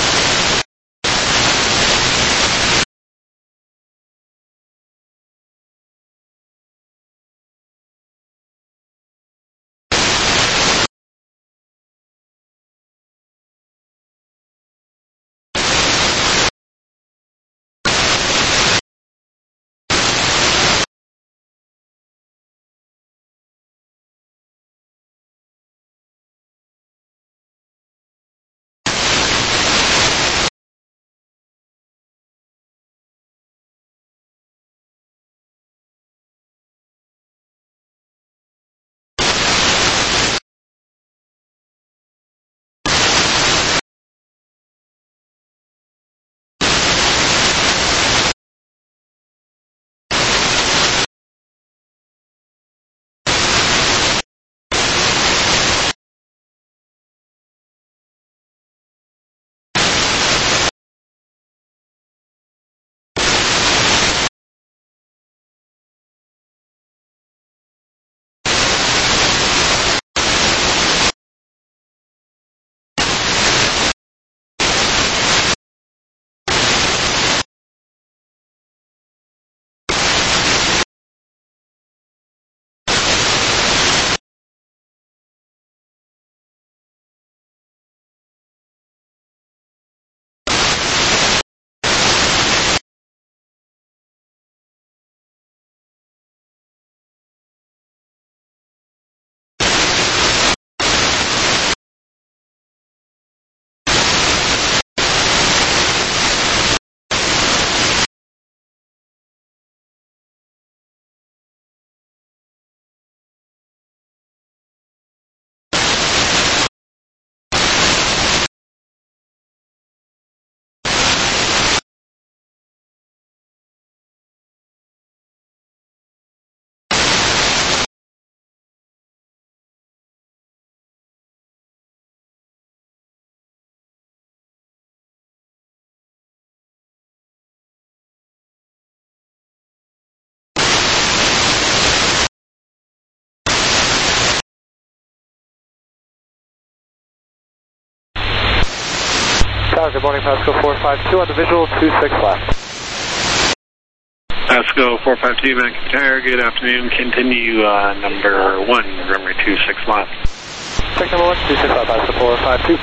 Tower, good morning, Pasco four five two on the visual, two six left. Pasco four five two, Vancouver Tower, good afternoon. Continue uh, number one, runway two six left. Check number one, two six left, Pasco four five two.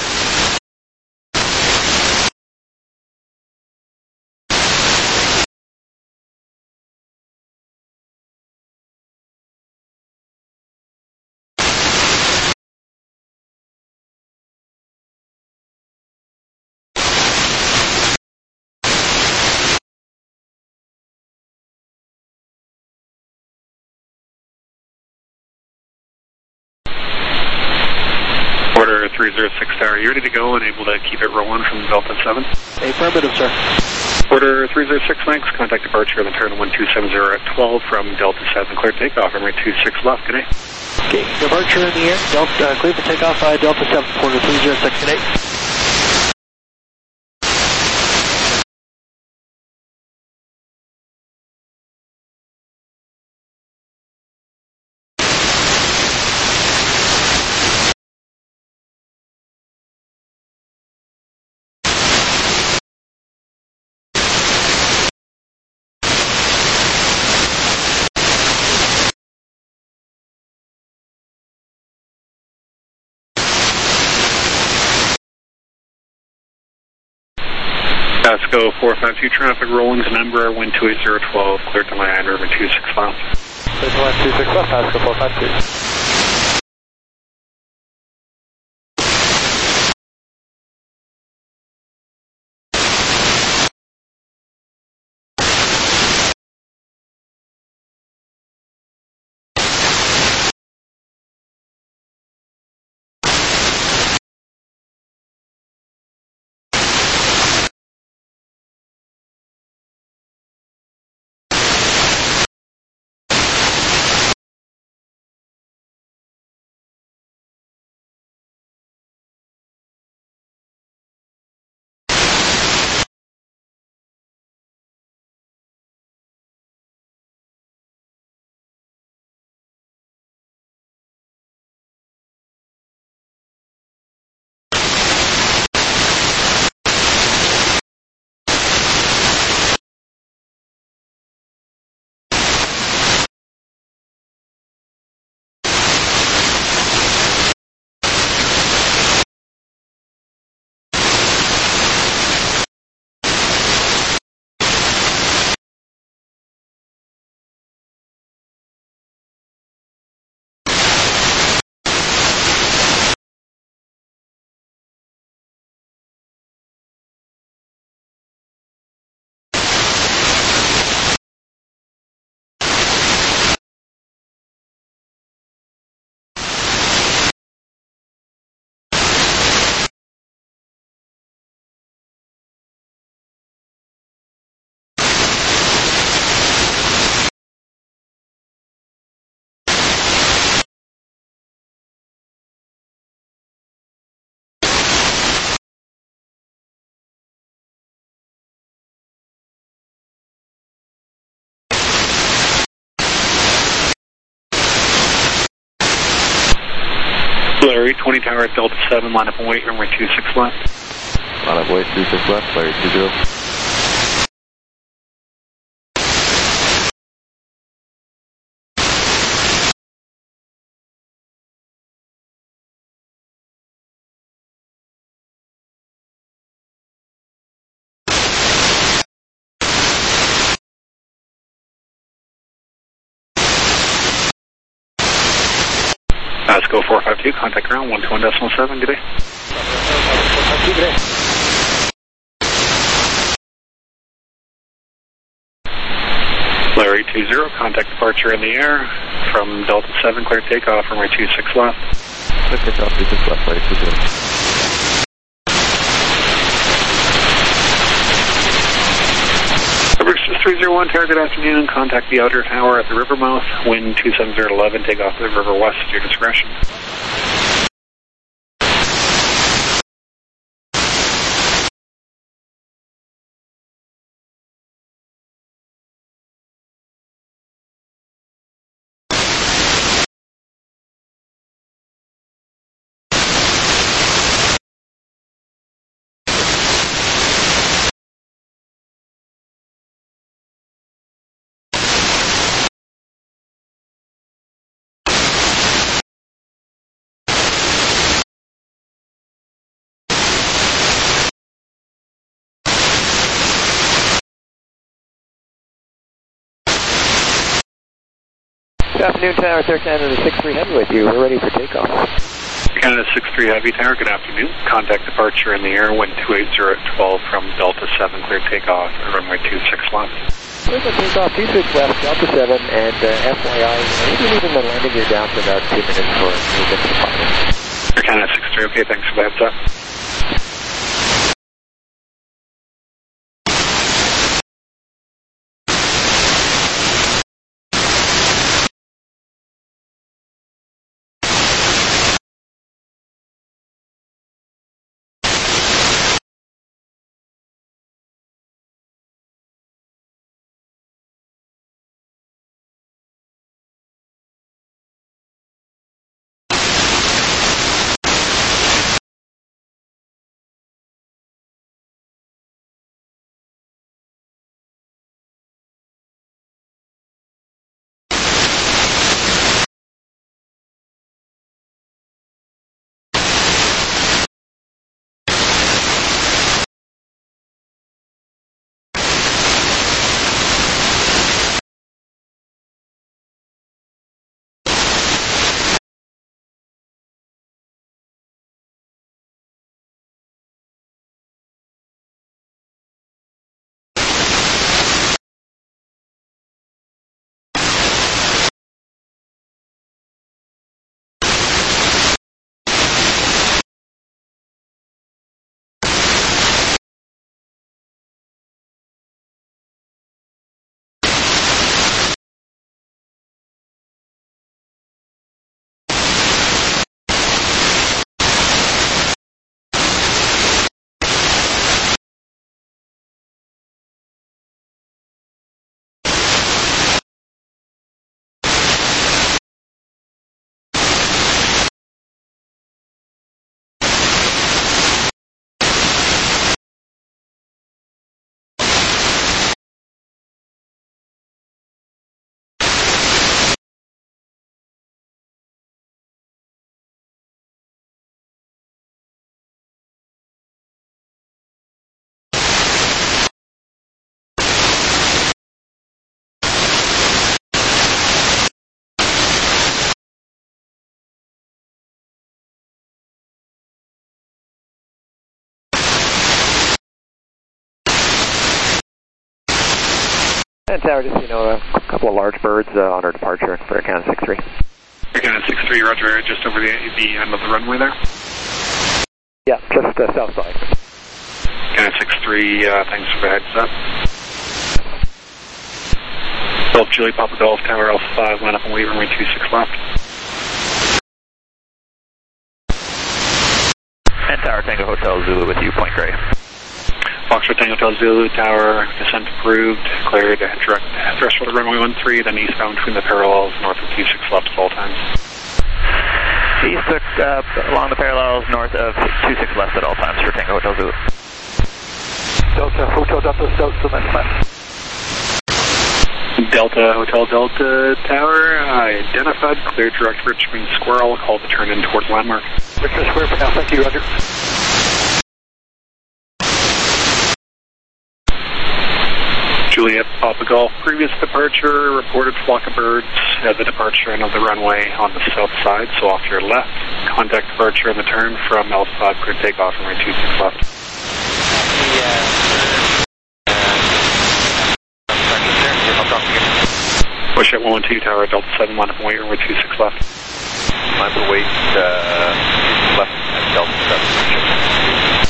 Order three zero six Tower, you ready to go and able to keep it rolling from Delta seven? Affirmative, sir. Order three zero six, thanks. Contact departure on the turn one two seven zero at twelve from Delta seven. Clear takeoff, runway two six left, good day. Okay, departure in the air, Delta, uh, clear for takeoff by Delta seven, order three zero six, good day. Pasco four five two, traffic rolling to number wind two eight zero one two, clear to land, runway two six left. Clear to land two six left, Pasco four five two. Larry, twenty Tower at Delta seven, line up and wait, runway two six left. Line up, wait, two six left, Larry two zero. Pasco four five two, contact ground one two one decimal seven, good day. Good day. Larry two zero, contact departure in the air from Delta seven, clear takeoff, runway two six left. Clear takeoff, two six left, Larry two zero. three zero one Tower, good afternoon. Contact the outer tower at the river mouth. Wind two seven zero one one, take off the river west at your discretion. Good afternoon, Tower Air Canada six three Heavy with you. We're ready for takeoff. Canada six three Heavy Tower, good afternoon. Contact departure in the air, wind two eighty at twelve from Delta seven, clear takeoff, runway two six left. Clear for takeoff, two six left, Delta seven, and uh, F Y I, maybe leaving the landing gear down for about two minutes for movement to five minutes. Air Canada six three, okay, thanks for the heads up. And Tower, just so you know, a couple of large birds uh, on our departure for Air Canada six three. Air Canada six three, roger, just over the, the end of the runway there. Yeah, just uh, south side. Canada six three, uh, thanks for the heads up. Golf Julie, Papa Golf, Tower Alpha five, line up and wait, runway two six left. And Tower Tango Hotel Zulu with you, Point Grey. Foxtrot Tango Hotel Zulu, Tower, descent approved, cleared, direct threshold runway one three, then eastbound between the parallels, north of two six left at all times. East uh, along the parallels, north of two six left at all times for Tango Hotel Zulu. Delta Hotel Delta South Cement Left. Delta Hotel Delta Tower, uh, identified, cleared direct Richmond Squirrel, call to turn in towards landmark. Richmond Square for now, thank you, roger. Juliet Papa Golf, previous departure, reported flock of birds at the departure end of the runway on the south side, so off your left. Contact departure and the turn from Alpha five, clear takeoff, runway two six left. Push at one one two, Tower, Delta seven, line up and wait, runway two six left. Line up and wait, uh, left at Delta seven.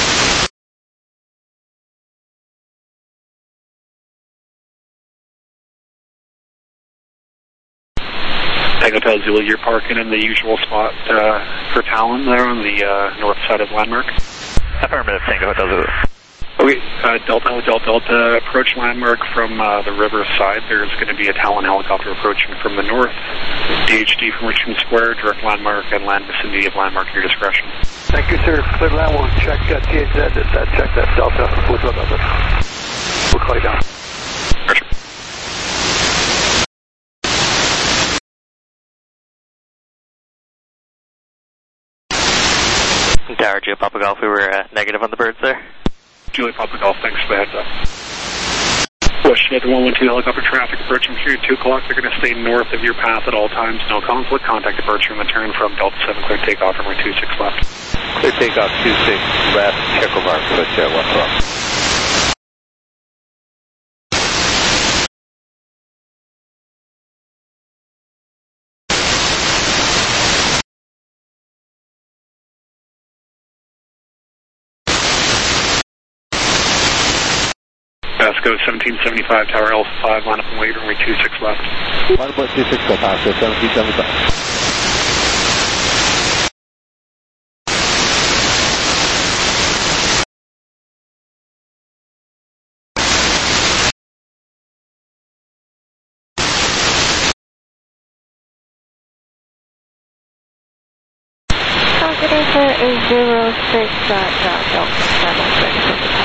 Tango Hotel Zulu, you're parking in the usual spot uh, for Talon there on the uh, north side of landmark. Affirmative, Tango Hotel Zulu. Okay, uh, Delta Hotel Delta, approach landmark from uh, the river side. There's going to be a Talon helicopter approaching from the north. D H D from Richmond Square, direct landmark, and land vicinity of landmark at your discretion. Thank you, sir. Clear land, we'll check uh, T H Z, uh, check that Delta, Hotel Delta. We'll call you down. Roger. Tower, Julie Papa Golf, we were uh, negative on the birds there. Julie Papa Golf, thanks for the heads up. Bushhead one one two helicopter traffic approaching here at two o'clock. They're going to stay north of your path at all times. No conflict. Contact departure and return from Delta seven. Clear takeoff runway two six left. Clear takeoff two six left. Check over our foot at one o'clock. Pasco seventeen seventy-five, Tower Alpha five, line up and wait, runway two six left. one point two six, Pasco seventeen seventy-five. Coordinator is zero six dot Delta seven.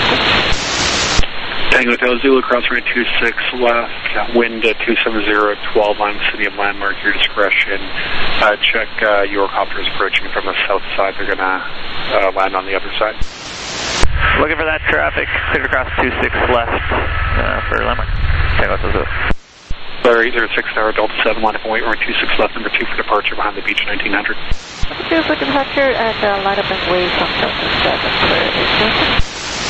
Tango Hotel Zulu, cross runway two six left, wind uh, two seven zero, twelve on City of Landmark, your discretion. Uh, check uh, Eurocopters approaching from the south side. They're going to uh, land on the other side. Looking for that traffic, clear across two six left uh, for Landmark. Tango Hotel Zulu. Larry zero six Tower Delta seven, line up and wait, runway two six left, number two for departure behind the beach nineteen hundred. Number two for departure and uh, line up and wait from Delta seven for extension.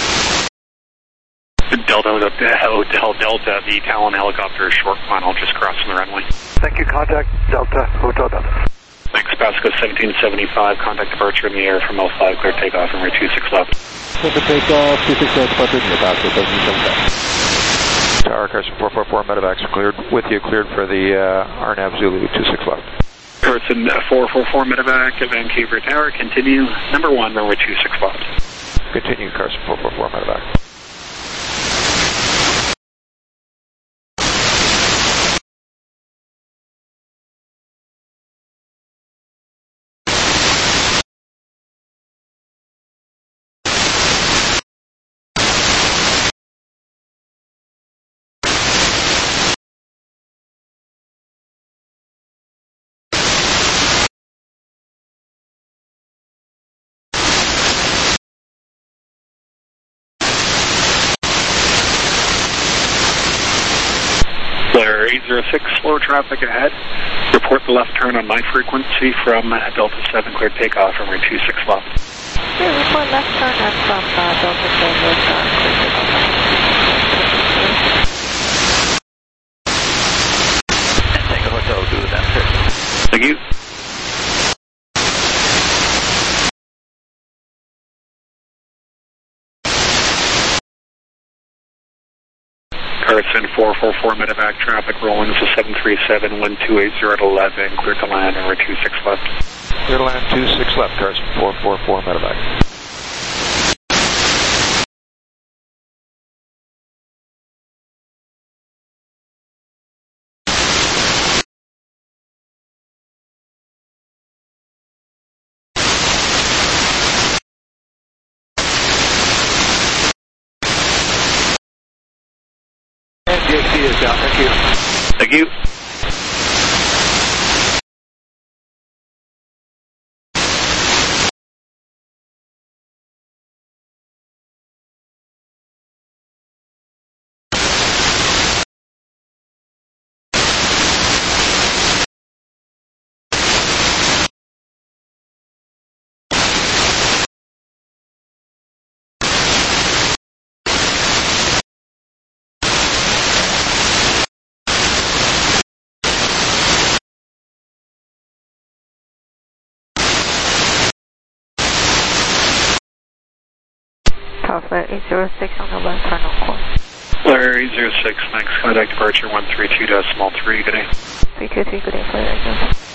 Delta Hotel Delta, the Talon helicopter is short final, just crossing the runway. Thank you, contact Delta, Hotel Delta. Thanks, Pasco seventeen seventy-five, contact departure in the air from L five, clear takeoff, runway two six left. Clear takeoff, two six left, departure in the Pasco seventeen seventy-five. Tower Carson four four four, medevacs cleared with you, cleared for the uh, R NAV Zulu two six left. Carson four four four, medevac at Vancouver Tower, continue, number one, runway two six left. Continue, Carson four four four, medevac. Blair eight zero six, slow traffic ahead. Report the left turn on my frequency from Delta seven, clear takeoff, runway two six left. Okay, report left turn and from uh, Delta seven, uh, clear takeoff. And Tango Hotel Zulu, that's it. Thank you. Carson four four four, medevac traffic rolling to seven three seven, wind two eight zero at eleven, clear to land, runway two six left. Clear to land two six left, Carson four four four, medevac. D X C is down, thank you. Thank you. Alpha eight zero six on the left turn on course. Blair eight zero six, thanks. Contact departure one three two decimal three, good day. three two three, good day, Blair eight zero six.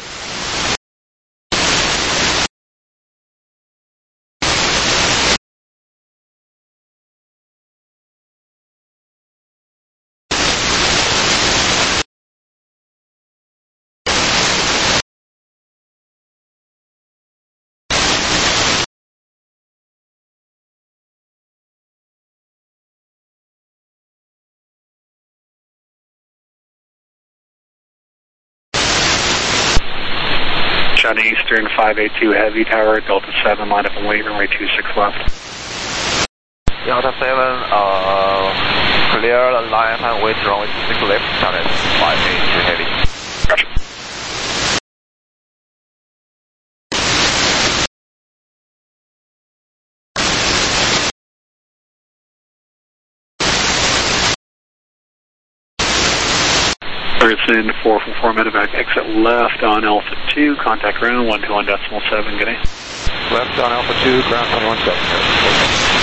China Eastern five eight two Heavy Tower, Delta seven, line up and wait, runway two six left. Delta seven, uh, Clear, line and wait, runway two six left, channel five eight two heavy. Gotcha. Person four four four medevac, exit left on Alpha two, contact ground one two one decimal seven, good day. Left on Alpha two, ground twenty-one seven.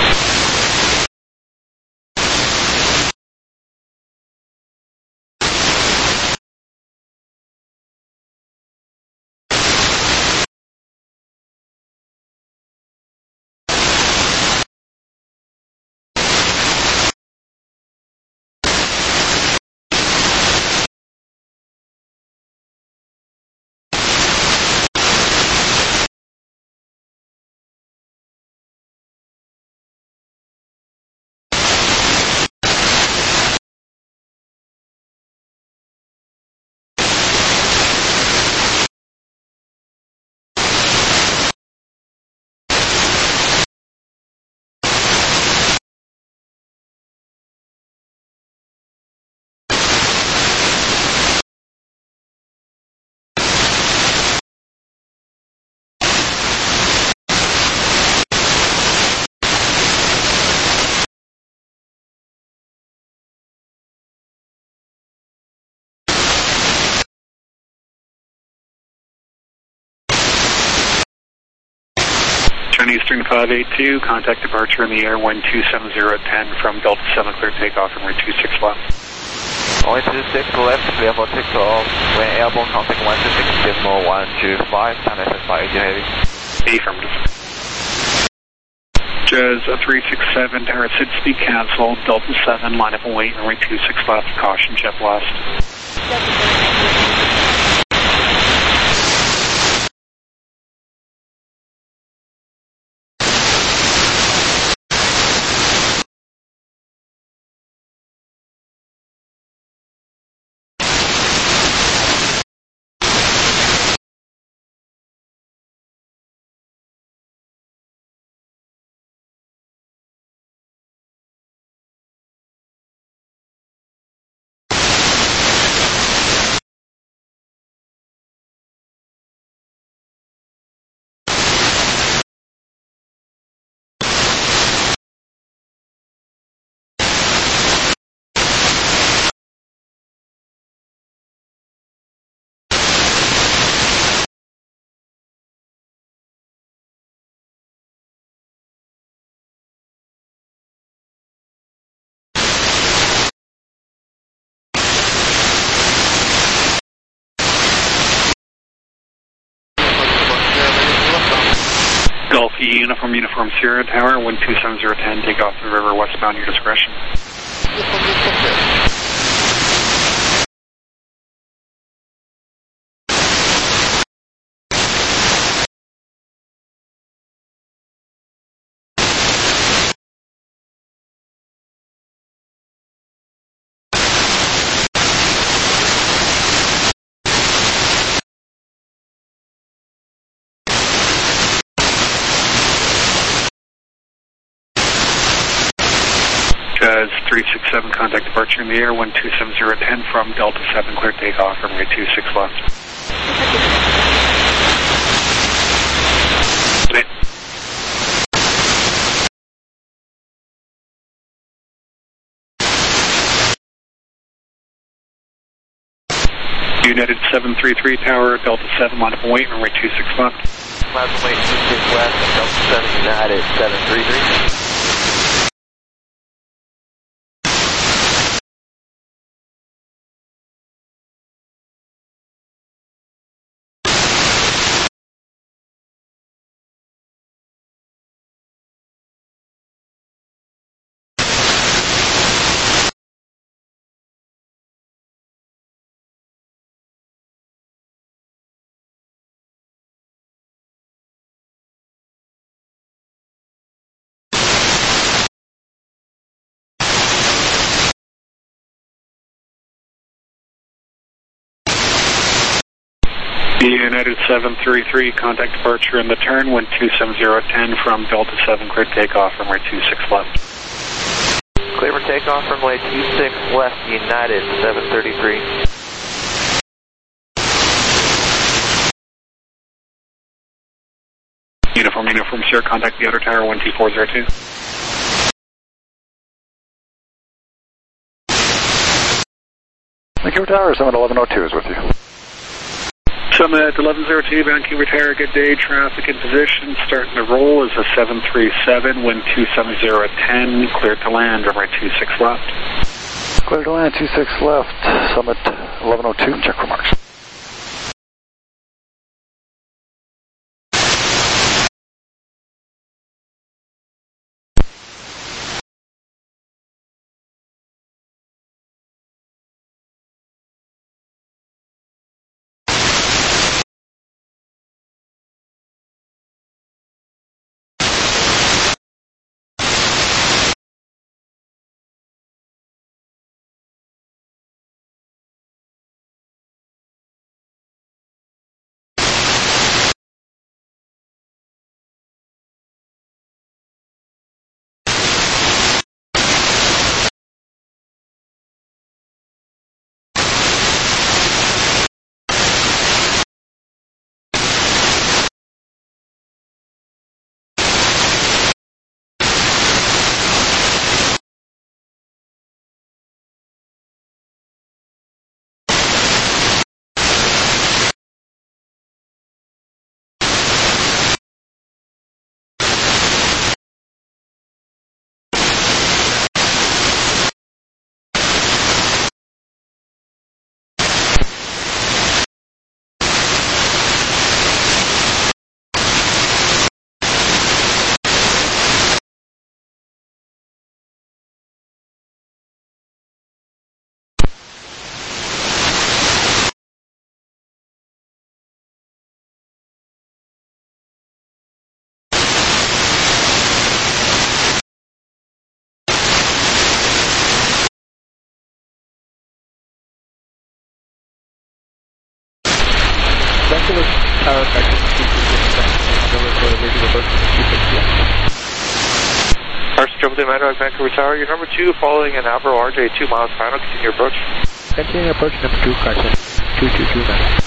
Eastern five eight two, contact departure in the air one two seven zero ten from Delta seven, clear takeoff from runway two six left. Runway two six left, clear for takeoff, when airborne contact one two six decimal one two five, channel five eight heavy. Affirmative. Jazz three six seven, tower sid speed cancel, Delta seven, line up and wait, runway two six left, caution jet blast. Golf E, Uniform Uniform Sierra Tower, one two seven zero ten, take off the river westbound, your discretion. Jazz three six seven, contact departure in the air, one two seven zero ten from Delta seven, clear takeoff from runway two six left. United seven three three tower, Delta seven, line up and wait, runway two six left. Line up and wait, two six west, Delta seven, United seven three three. United seven three three, contact departure in the turn, one two seven zero ten from Delta seven, clear takeoff from runway two six left. Clear for takeoff. takeoff runway two six left, United seven thirty-three. Uniform, uniform, sir, contact the outer tower one two four zero two. Vancouver Tower, Summit eleven oh two is with you. Summit eleven oh two, Vancouver Tower, good day, traffic in position, starting to roll is a seven three seven, wind two seven zero at ten, cleared to land, runway two six left. Clear to land, two six left, Summit eleven oh two, check remarks. Tower, Arch Triple Two Manrock, Vancouver Tower, you're number two, following an Avro R J two miles final, continue approach. Continue approach number two, Carson, two two two nine.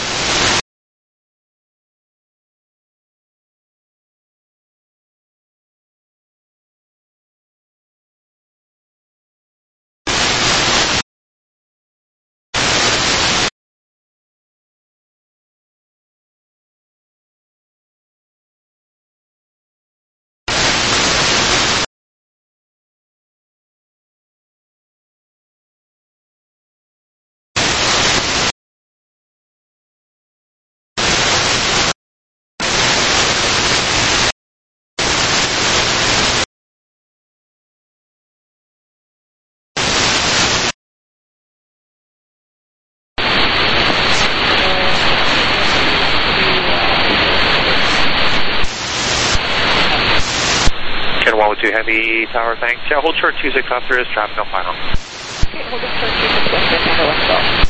one two Heavy Tower, thanks. Yeah, hold short two six left, there is traffic on final. Okay, hold it short two six left, and handle left.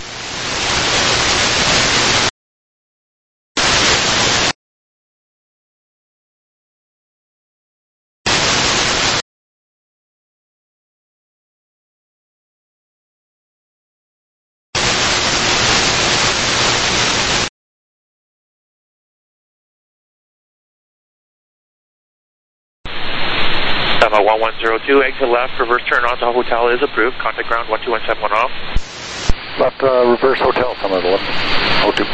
Lima one one zero two, exit left, reverse turn onto hotel is approved. Contact ground one two one seven one off. Left uh, reverse hotel, Summit eleven oh two.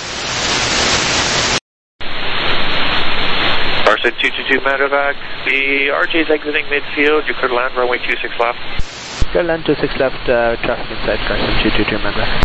Carson two two two Medevac, the R J is exiting midfield, you could land runway two six left. Clear land two six left, uh, traffic inside Carson two two two Medevac.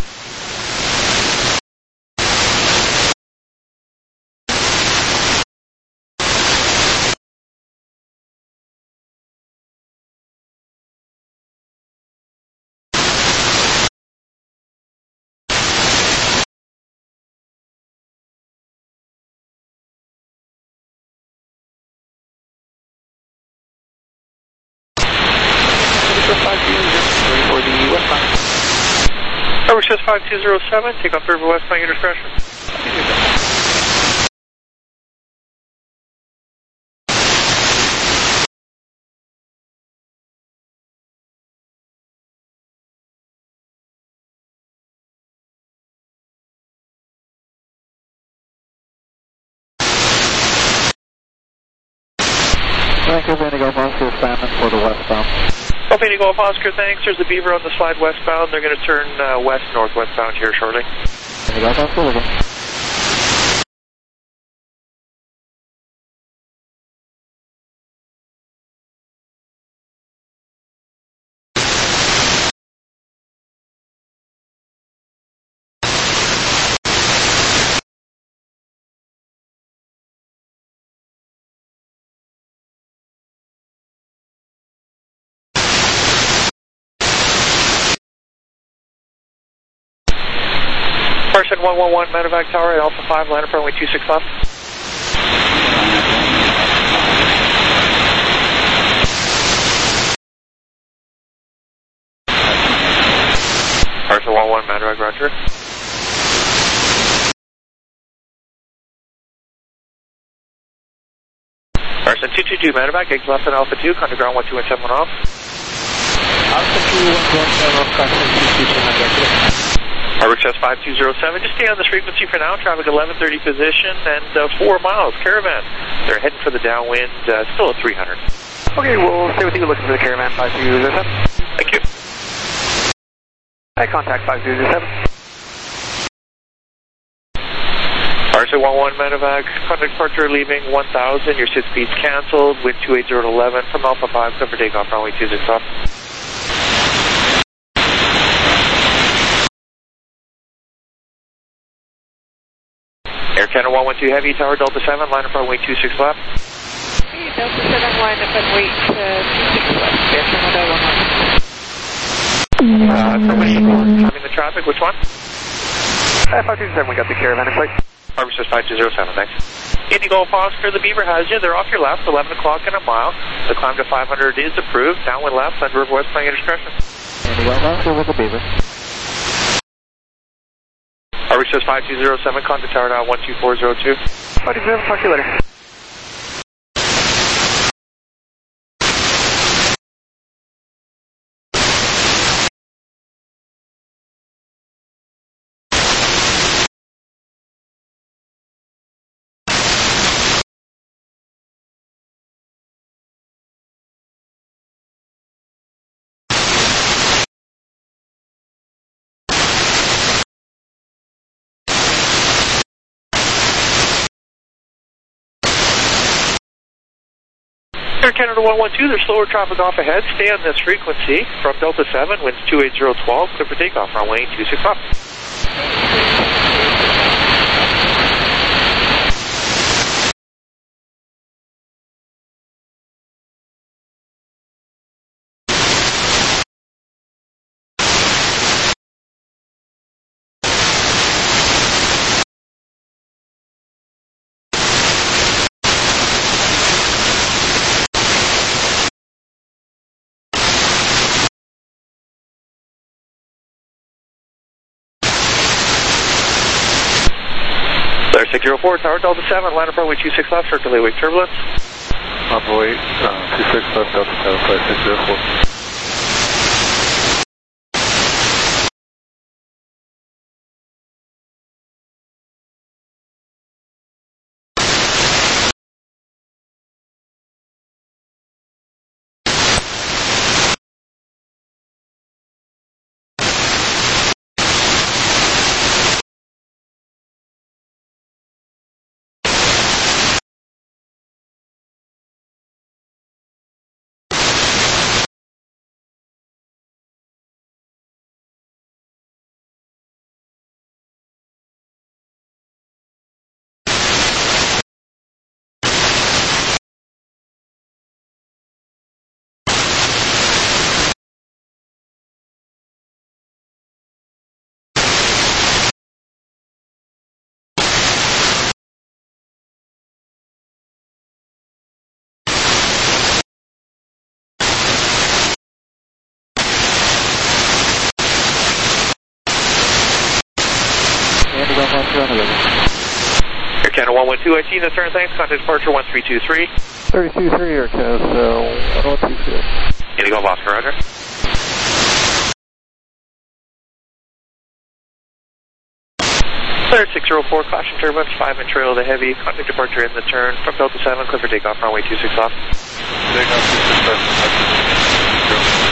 Tower says five two zero seven, take off River westbound, your discretion. Thank you, Indigo Oscar, Salmon for the westbound. Well, Indigo Oscar, thanks. There's the Beaver on the slide westbound. They're going to turn uh, west, northwestbound here shortly. Indigo Oscar, over. Person one one one, Medevac Tower at Alpha five, line up runway two six left. Person one one, Medevac, roger. Person two two two, Medevac, exit left on Alpha two, contact ground one two one seven one off. Alpha two one one seven off, contact two two two, Medevac. R X S five two zero seven, just stay on this frequency for now, traffic eleven thirty position, and uh, four miles, Caravan. They're heading for the downwind, uh, still at three hundred. Okay, we'll stay with you looking for the Caravan five two zero seven. Thank you. Hi, contact five two zero seven. R S A one one, Medevac, contact departure leaving one thousand, your sit speed's cancelled, wind two eight zero to eleven from Alpha five, cover takeoff, runway two six off. Air Canada one one two Heavy, Tower Delta seven, line up runway two six left. Hey, Delta seven, line up runway two six left, Air Canada one one. Uh, somebody having the traffic, which one? Hi, five two zero seven, we got the Caravan in place. R X S five two zero seven, thanks. Indigo Oscar, the Beaver has you. They're off your left, eleven o'clock in a mile. The climb to five hundred is approved. Downwind left, under River West, playing at discretion. Indigo Oscar with the Beaver. R X S five two zero seven, contact tower now one two four zero two. five two zero seven, talk to you later. Air Canada one one two, there's slower traffic off ahead. Stay on this frequency from Delta seven, winds two eight zero twelve, clear for takeoff, runway two six off. six zero four, Tower Delta seven, line up runway two six left, circulate wake turbulence. Runway uh, two six left, Delta seven, five six zero four. Air Canada one one two, I see the turn, thanks. Contact departure one three two three. three two three, Air Canada one one two two. Indigo Oscar, roger. Clear six zero four, caution turbulence, five inch trail of the heavy, contact departure in the turn from Delta seven, clear for takeoff, runway two six left. Takeoff two six left.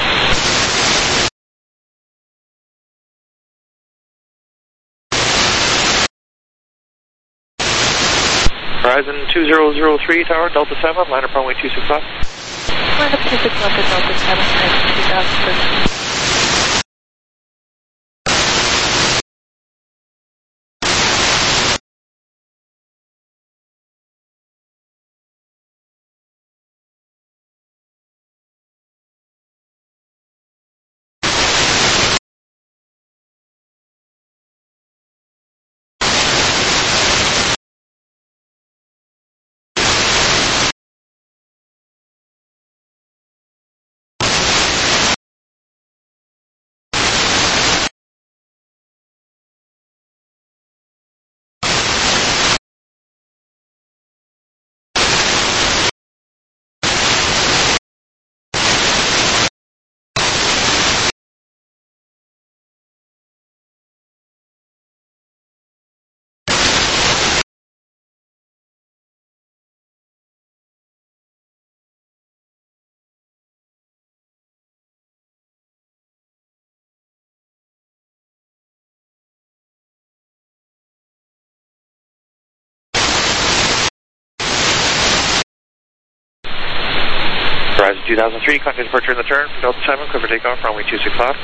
Horizon two zero zero three, tower, Delta seven, line up runway two six left. Line up two six left at Delta seven, two thousand thirteen. Horizon two thousand three, contact departure in the turn from Delta seven, clear for takeoff, runway two six left.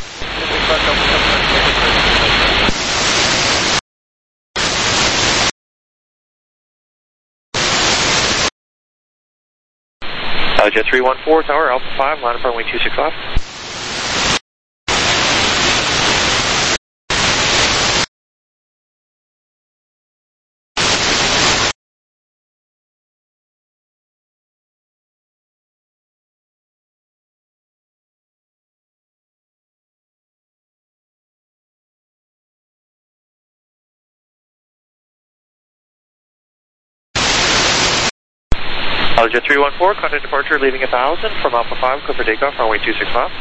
Uh, Jet three one four, tower, Alpha five, line up runway two six left. Jet three one four, contact departure leaving one thousand from Alpha five, clear for takeoff, runway two six left.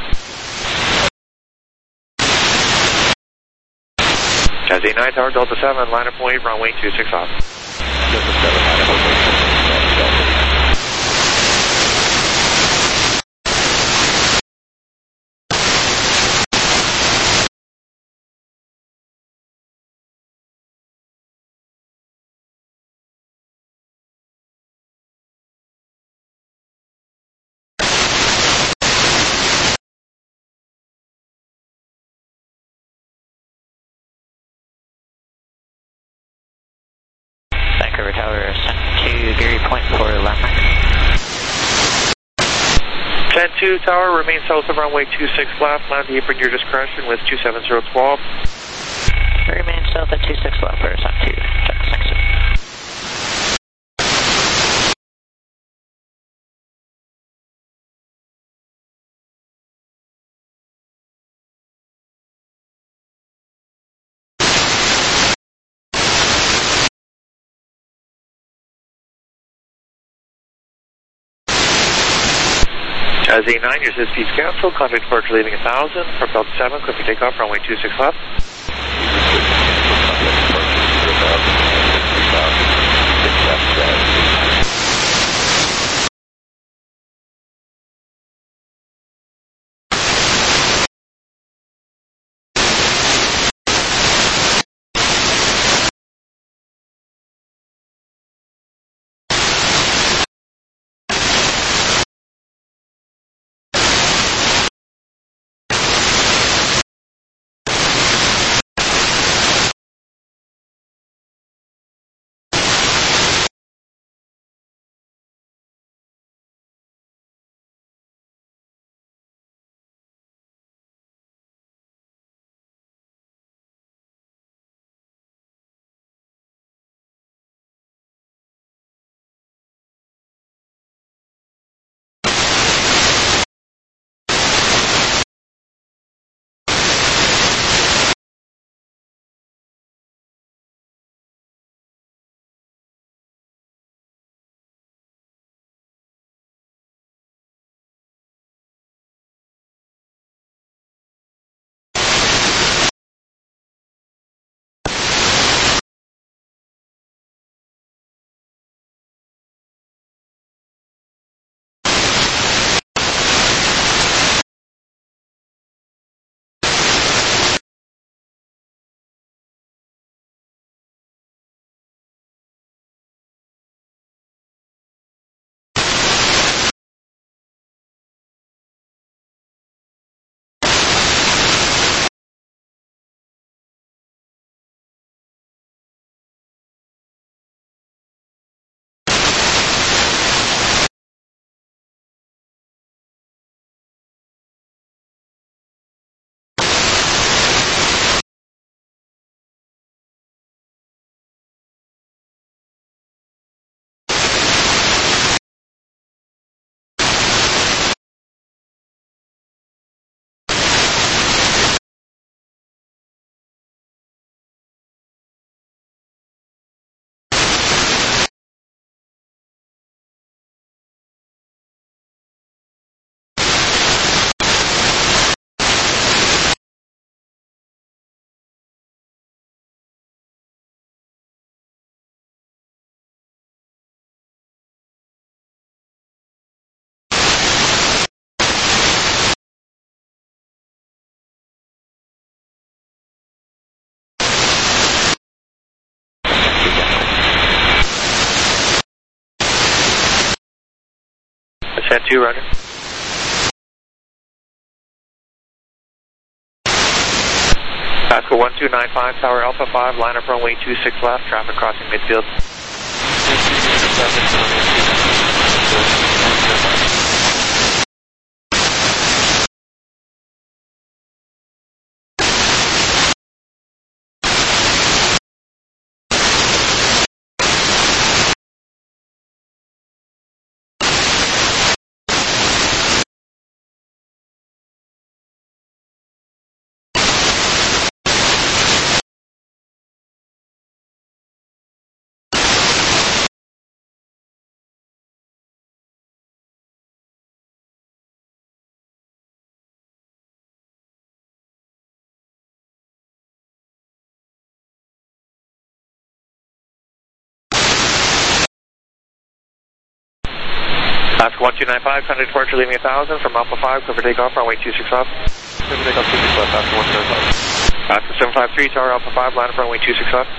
Jazz eight nine, tower, Delta seven, line up wave, runway two six left. Delta seven, line up runway two six left. Vancouver Tower, send to Gary Point for landmark. ten two, tower, remain south of runway two six left, land the apron, your discretion with two seven zero twelve. Remain south at two six left for send to check six. As eight nine, your S I S speed's canceled, contact departure leaving one thousand from Delta seven, clear for takeoff, runway two six left. ten two, roger. Pasco one two nine five, Tower Alpha five, line up runway two six left, traffic crossing midfield. Pasco one two nine five, contact departure leaving one thousand from Alpha five, clear for takeoff, runway two six left. Clear for takeoff, two six left, Pasco one two nine five. Pasco seven five three, Tower Alpha five, line up runway two six left.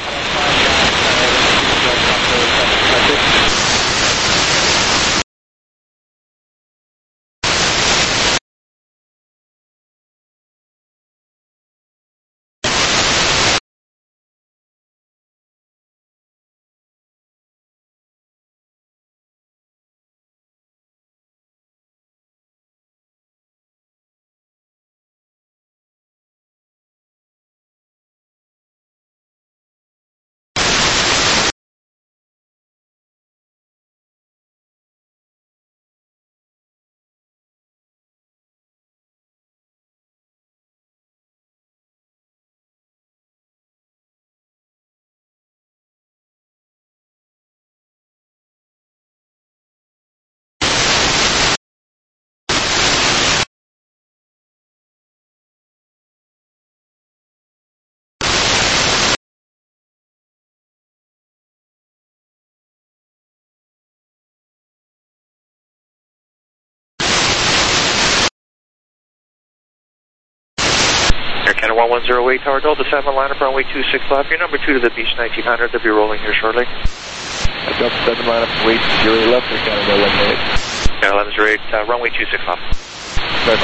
Air Canada one one zero eight, Tower Delta seven, line up runway two six left. You're number two to the Beach nineteen hundred. They'll be rolling here shortly. Delta seven, line up weight zero eight left, Air Canada eleven eight. Canada eleven zero eight, uh, runway two six left. Right.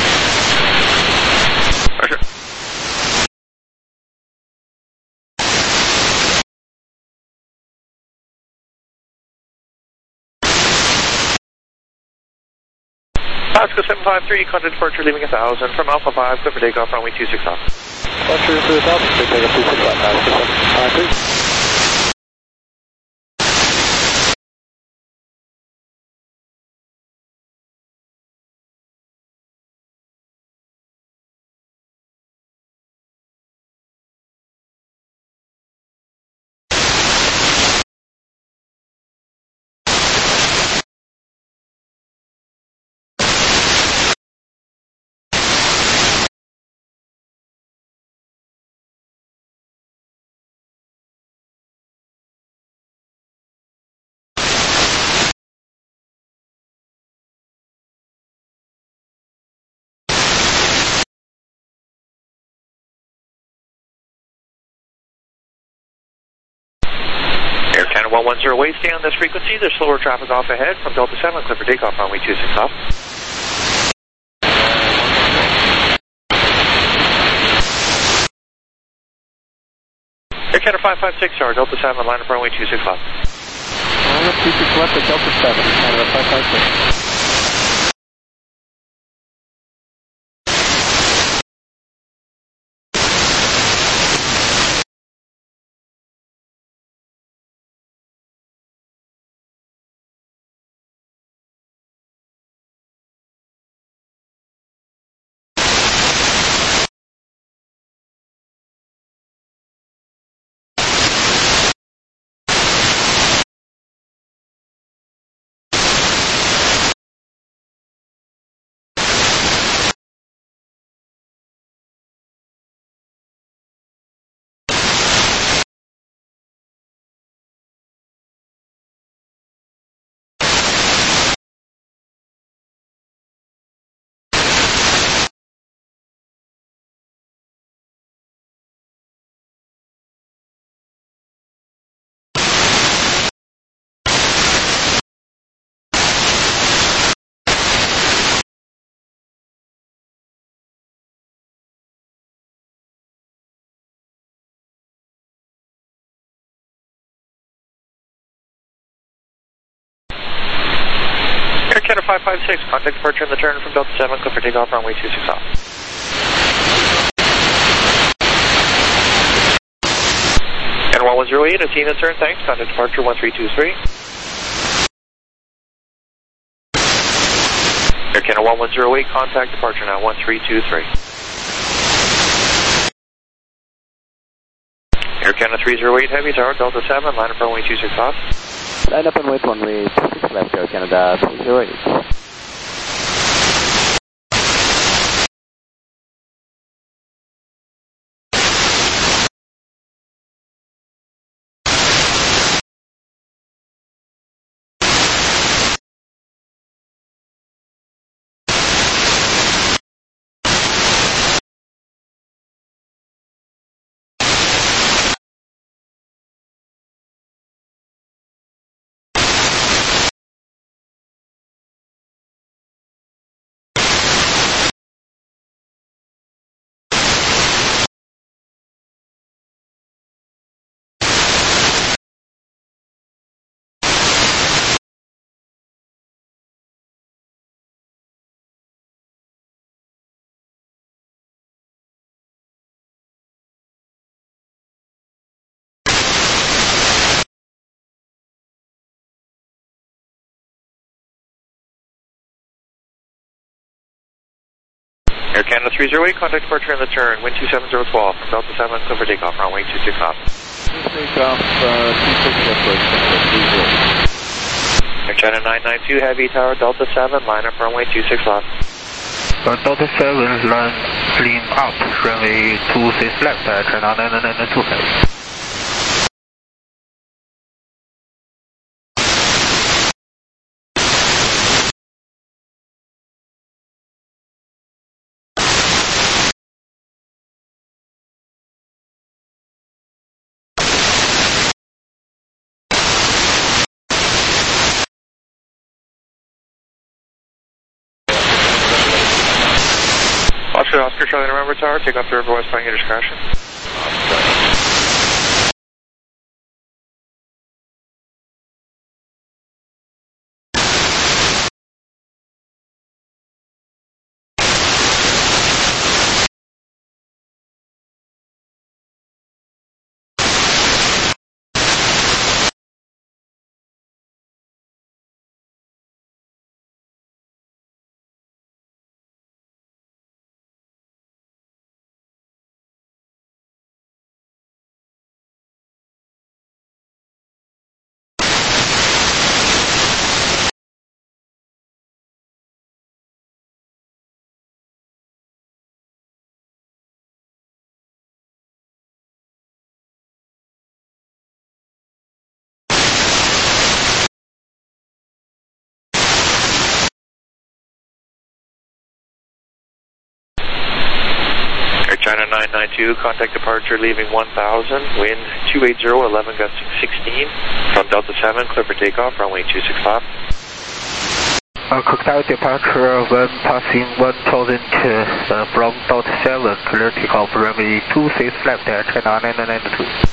Roger. Pasco seven five three, contact departure leaving one thousand from Alpha five, clear for takeoff, runway two six left. Departure into the south, clear takeoff two six left, Pasco seven five three. Air Canada one one zero eight, stay on this frequency. There's slower traffic off ahead from Delta seven, clear for takeoff, runway two six left. Air Canada five five six, Tower Delta seven, line up runway two six left. Line up two six left at Delta seven, Canada five five six. Canada five five six, contact departure in the turn from Delta seven, clear for takeoff, runway two six off. And one one zero eight, a scene and turn, thanks, contact departure one three two three. Air Canada one one zero eight, contact departure now one three two three. Air Canada three zero eight, Heavy Tower, Delta seven, line up runway two six off. Line up and wait runway two six left, Air Canada three zero eight. Air Canada three zero eight, contact departure in the turn, wind two seven zero one two from Delta seven, clear for takeoff, runway two six off. Takeoff, uh, two six left, Air Canada three zero eight. Air China nine nine two, Heavy Tower, Delta seven, line up runway two six off. Uh, Delta seven, line clean up, runway two six left, uh, China nine nine two Heavy. Oscar, Oscar, Charlie November Tower, take off the River West, flying your discretion. China nine nine two, contact departure leaving one thousand, wind two eighty, eleven gust sixteen, from Delta seven, clear for takeoff, runway two six five. Uh, contact departure when passing one thousand uh, from Delta seven, clear takeoff, runway two six left, China nine nine two.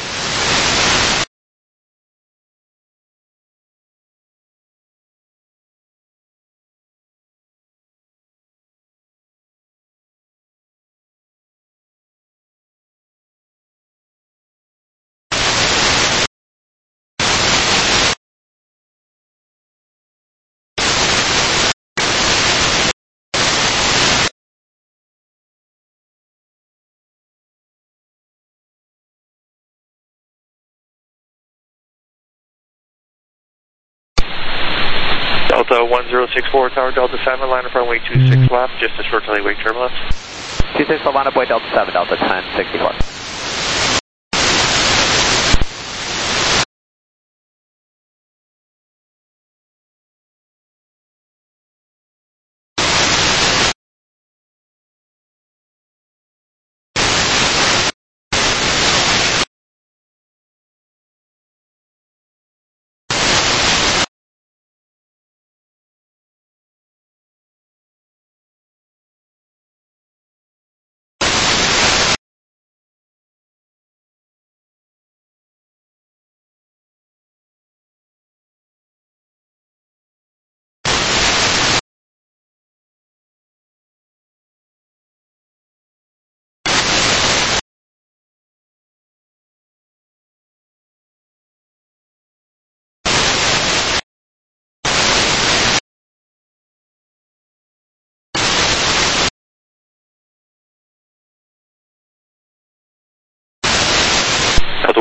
Delta one zero six four, Tower Delta seven, line up runway two six left, just a short delay wake turbulence. two six left, line up way Delta seven, Delta ten sixty-four.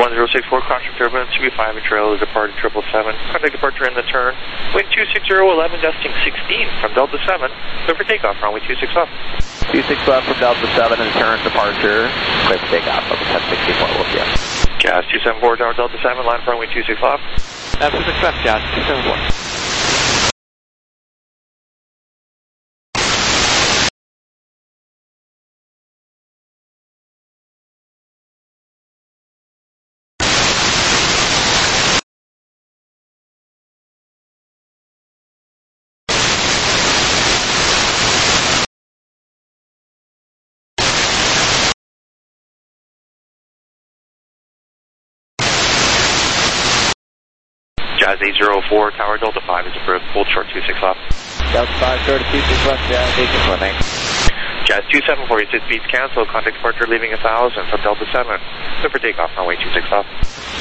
one zero six four, crossing turbulence, should be five inch rail, departed triple seven. Contact departure in the turn. Wind two six zero, eleven, gusting sixteen from Delta seven. Clear for takeoff, runway two six left. two six left from Delta seven and turn departure. Clear for takeoff, level ten sixty-four, we'll see you. Jazz two seven four, tower Delta seven, line for runway two six left. Uh, two six left, Jazz two seven four. Jazz eight zero four, tower Delta five is approved. Hold short two six left. Delta five, thirty two six left, Jazz eight six one, thanks. Jazz two seven four, you said speeds canceled. Contact departure leaving one thousand from Delta seven. Clear for takeoff, runway two six left.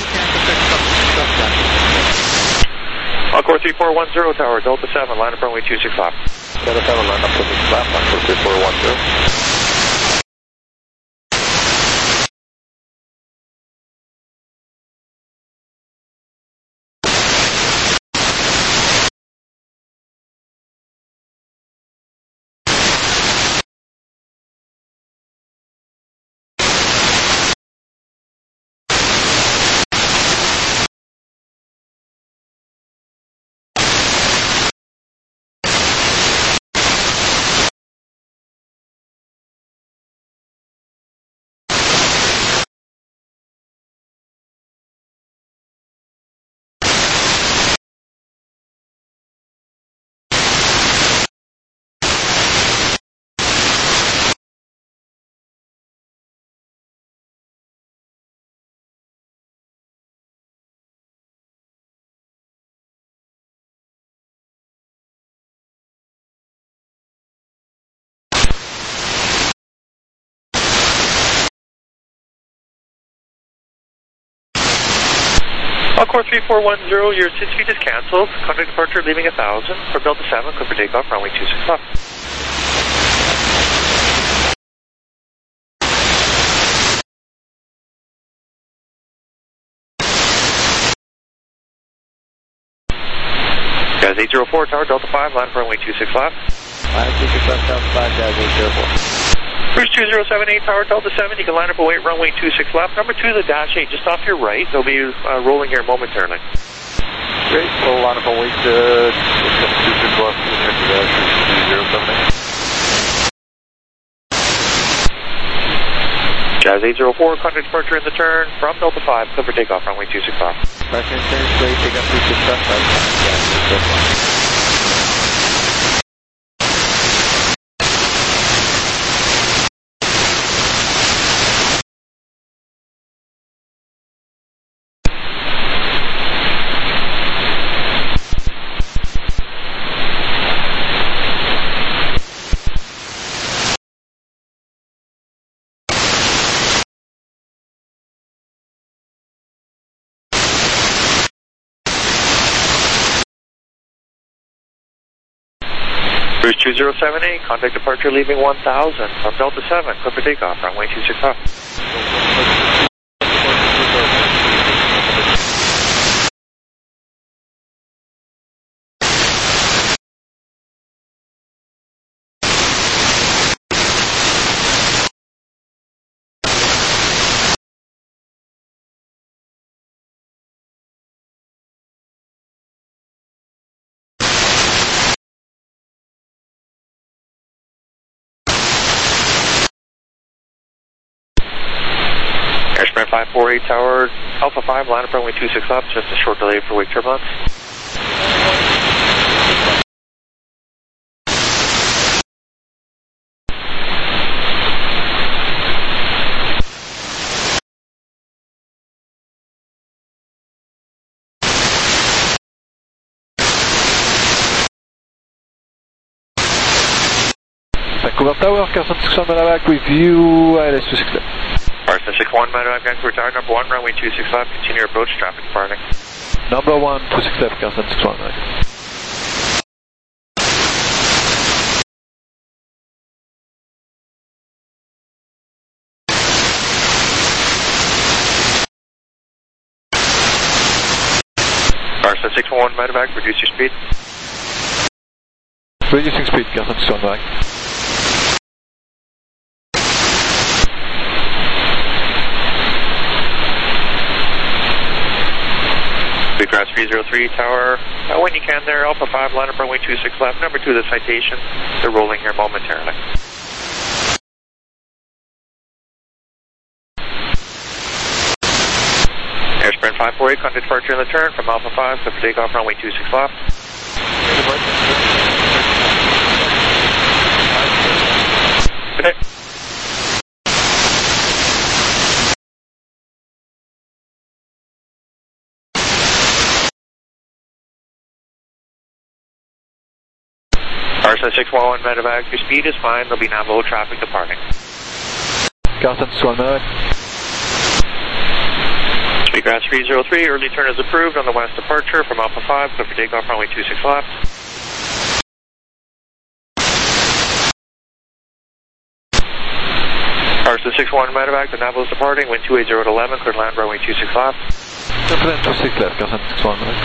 Encore three four one zero, tower Delta seven, line up runway two six left. Delta seven, line up two six left, Encore three four one zero. Encore three four one zero, your six feet is canceled. Contact departure leaving one thousand from Delta seven. Clear for takeoff, runway two six left. Jazz eight zero four, tower Delta five, line for runway two six left. Line two six left, Delta five, Jazz eight zero four. Cruise two zero seven eight, tower Delta seven, you can line up and wait runway two six left. Number two, the dash eight, just off your right. They'll be uh, rolling here momentarily. Great, we'll line up and wait uh, two six left, two zero seven eight. Jazz eight zero four, contact departure in the turn from Delta five, clear for takeoff, runway two six left. Pressure in turn, straight, take up two six left, Jazz eight zero four. Cruise two zero seven eight, contact departure leaving one thousand from Delta seven, clear for takeoff, runway two six left. five four eight, tower Alpha five, line up runway two six left, just a short delay for wake turbulence. Vancouver Tower, Carson six one Medevac with you, I L S two six left. Carson six one, Medevac, Vancouver Tower, number one, runway two six left, continue approach, traffic departing. Number one, two six left, Carson six one, right. Arsa six one one medevac, reduce your speed. Reducing speed, Garson six one one. Cross three zero three tower, uh, when you can there, Alpha five, line up runway two six left, number two the citation, they're rolling here momentarily. Airsprint five four eight, contact departure in the turn from Alpha five, so for takeoff runway two six left. Good day. Arsa six one one medevac, your speed is fine, there'll be Navajo traffic departing. Garson six one one. Speedgrass three zero three, early turn is approved on the west departure from Alpha five, so for takeoff runway two six left. Arsa six one medevac, the Navajo is departing, wind two eight zero at eleven, clear land runway two six left. Clear two six left, Garson six one one.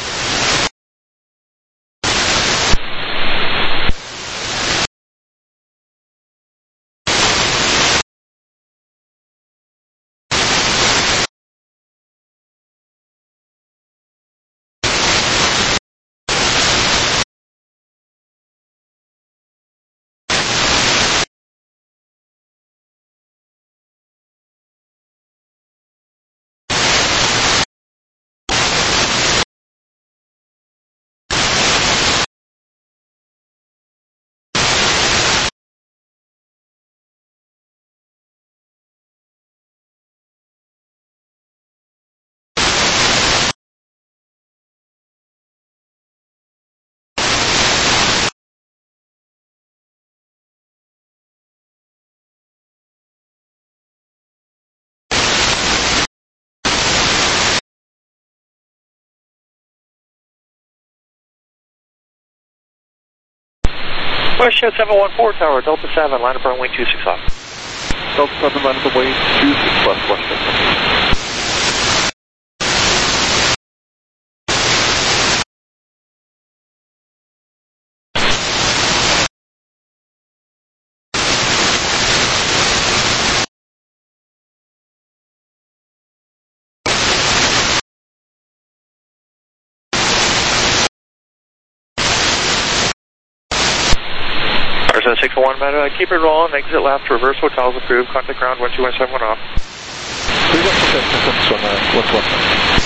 West Jet seven one four tower, Delta seven, line up runway two six left. Delta seven, line up runway two six left, West Jet. six one one medevac, keep it rolling, exit left, reverse hotels approved, contact ground one two one seven one off. Please don't protect us on one one one.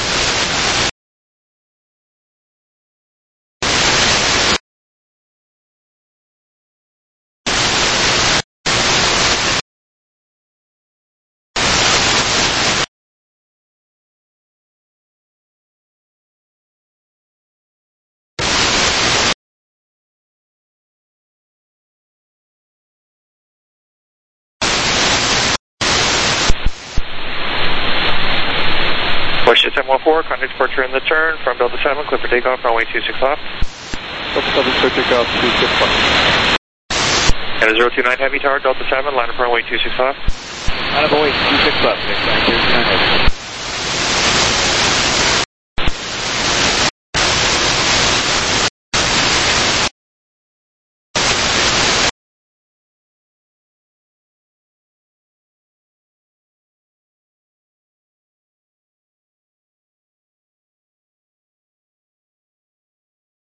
West Jet seven one four, contact departure in the turn from Delta seven, clear for takeoff, runway two six left. Delta seven, clear takeoff, two six left. And a zero two nine Heavy tower, Delta seven, line up runway two six left. Line up runway two six left, zero two nine Heavy.